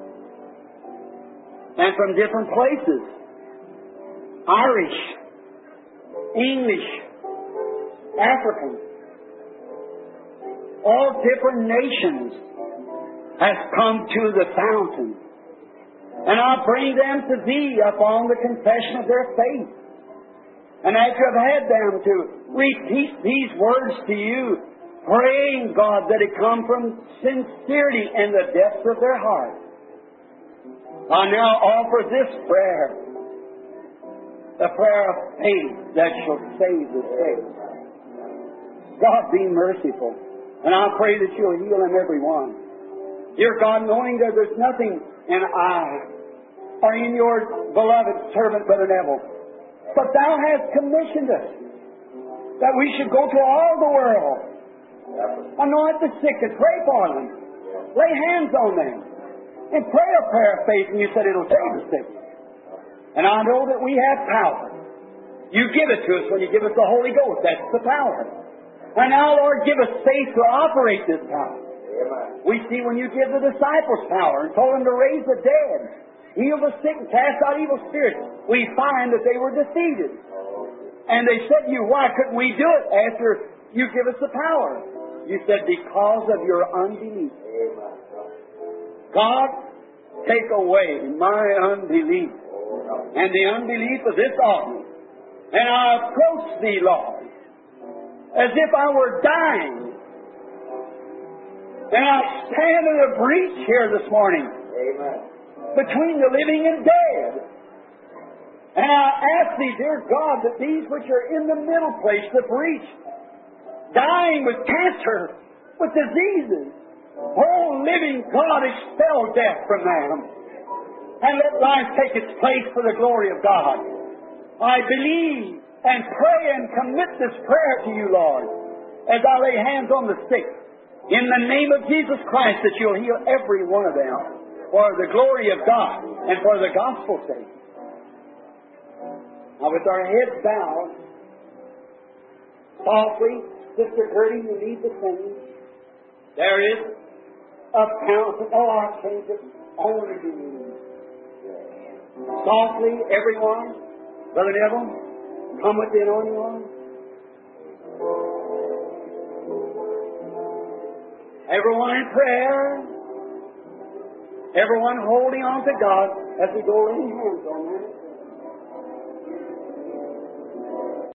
and from different places. Irish, English, African. All different nations has come to the fountain. And I bring them to Thee upon the confession of their faith. And after I've had them to repeat these words to you, praying, God, that it come from sincerity in the depths of their heart, I now offer this prayer, the prayer of faith that shall save the sick. God, be merciful. And I pray that You'll heal them every one. Dear God, knowing that there's nothing in I or in Your beloved servant, Brother Neville, but Thou hast commissioned us that we should go to all the world, anoint the sick and pray for them, lay hands on them, and pray a prayer of faith, and You said it'll save the sick. And I know that we have power. You give it to us when You give us the Holy Ghost. That's the power. And now, Lord, give us faith to operate this power. We see when You give the disciples power and told them to raise the dead, heal the sick and cast out evil spirits, we find that they were defeated. And they said to You, why couldn't we do it after You give us the power? You said, because of your unbelief. God, take away my unbelief and the unbelief of this audience. And I approach Thee, Lord, as if I were dying. And I stand in the breach here this morning. Amen. between the living and dead. And I ask Thee, dear God, that these which are in the middle place, the breach, dying with cancer, with diseases, oh, living God, expel death from them. And let life take its place for the glory of God. I believe and pray and commit this prayer to You, Lord, as I lay hands on the sick, in the name of Jesus Christ, that You'll heal every one of them for the glory of God and for the gospel's sake. Now, with our heads bowed, softly, Sister Gertie, you need to sing. There is a fountain. Oh, I change it only to You. Softly, everyone. Brother Neville, come with the anointing oil. Everyone in prayer. Everyone holding on to God as we go laying hands on them.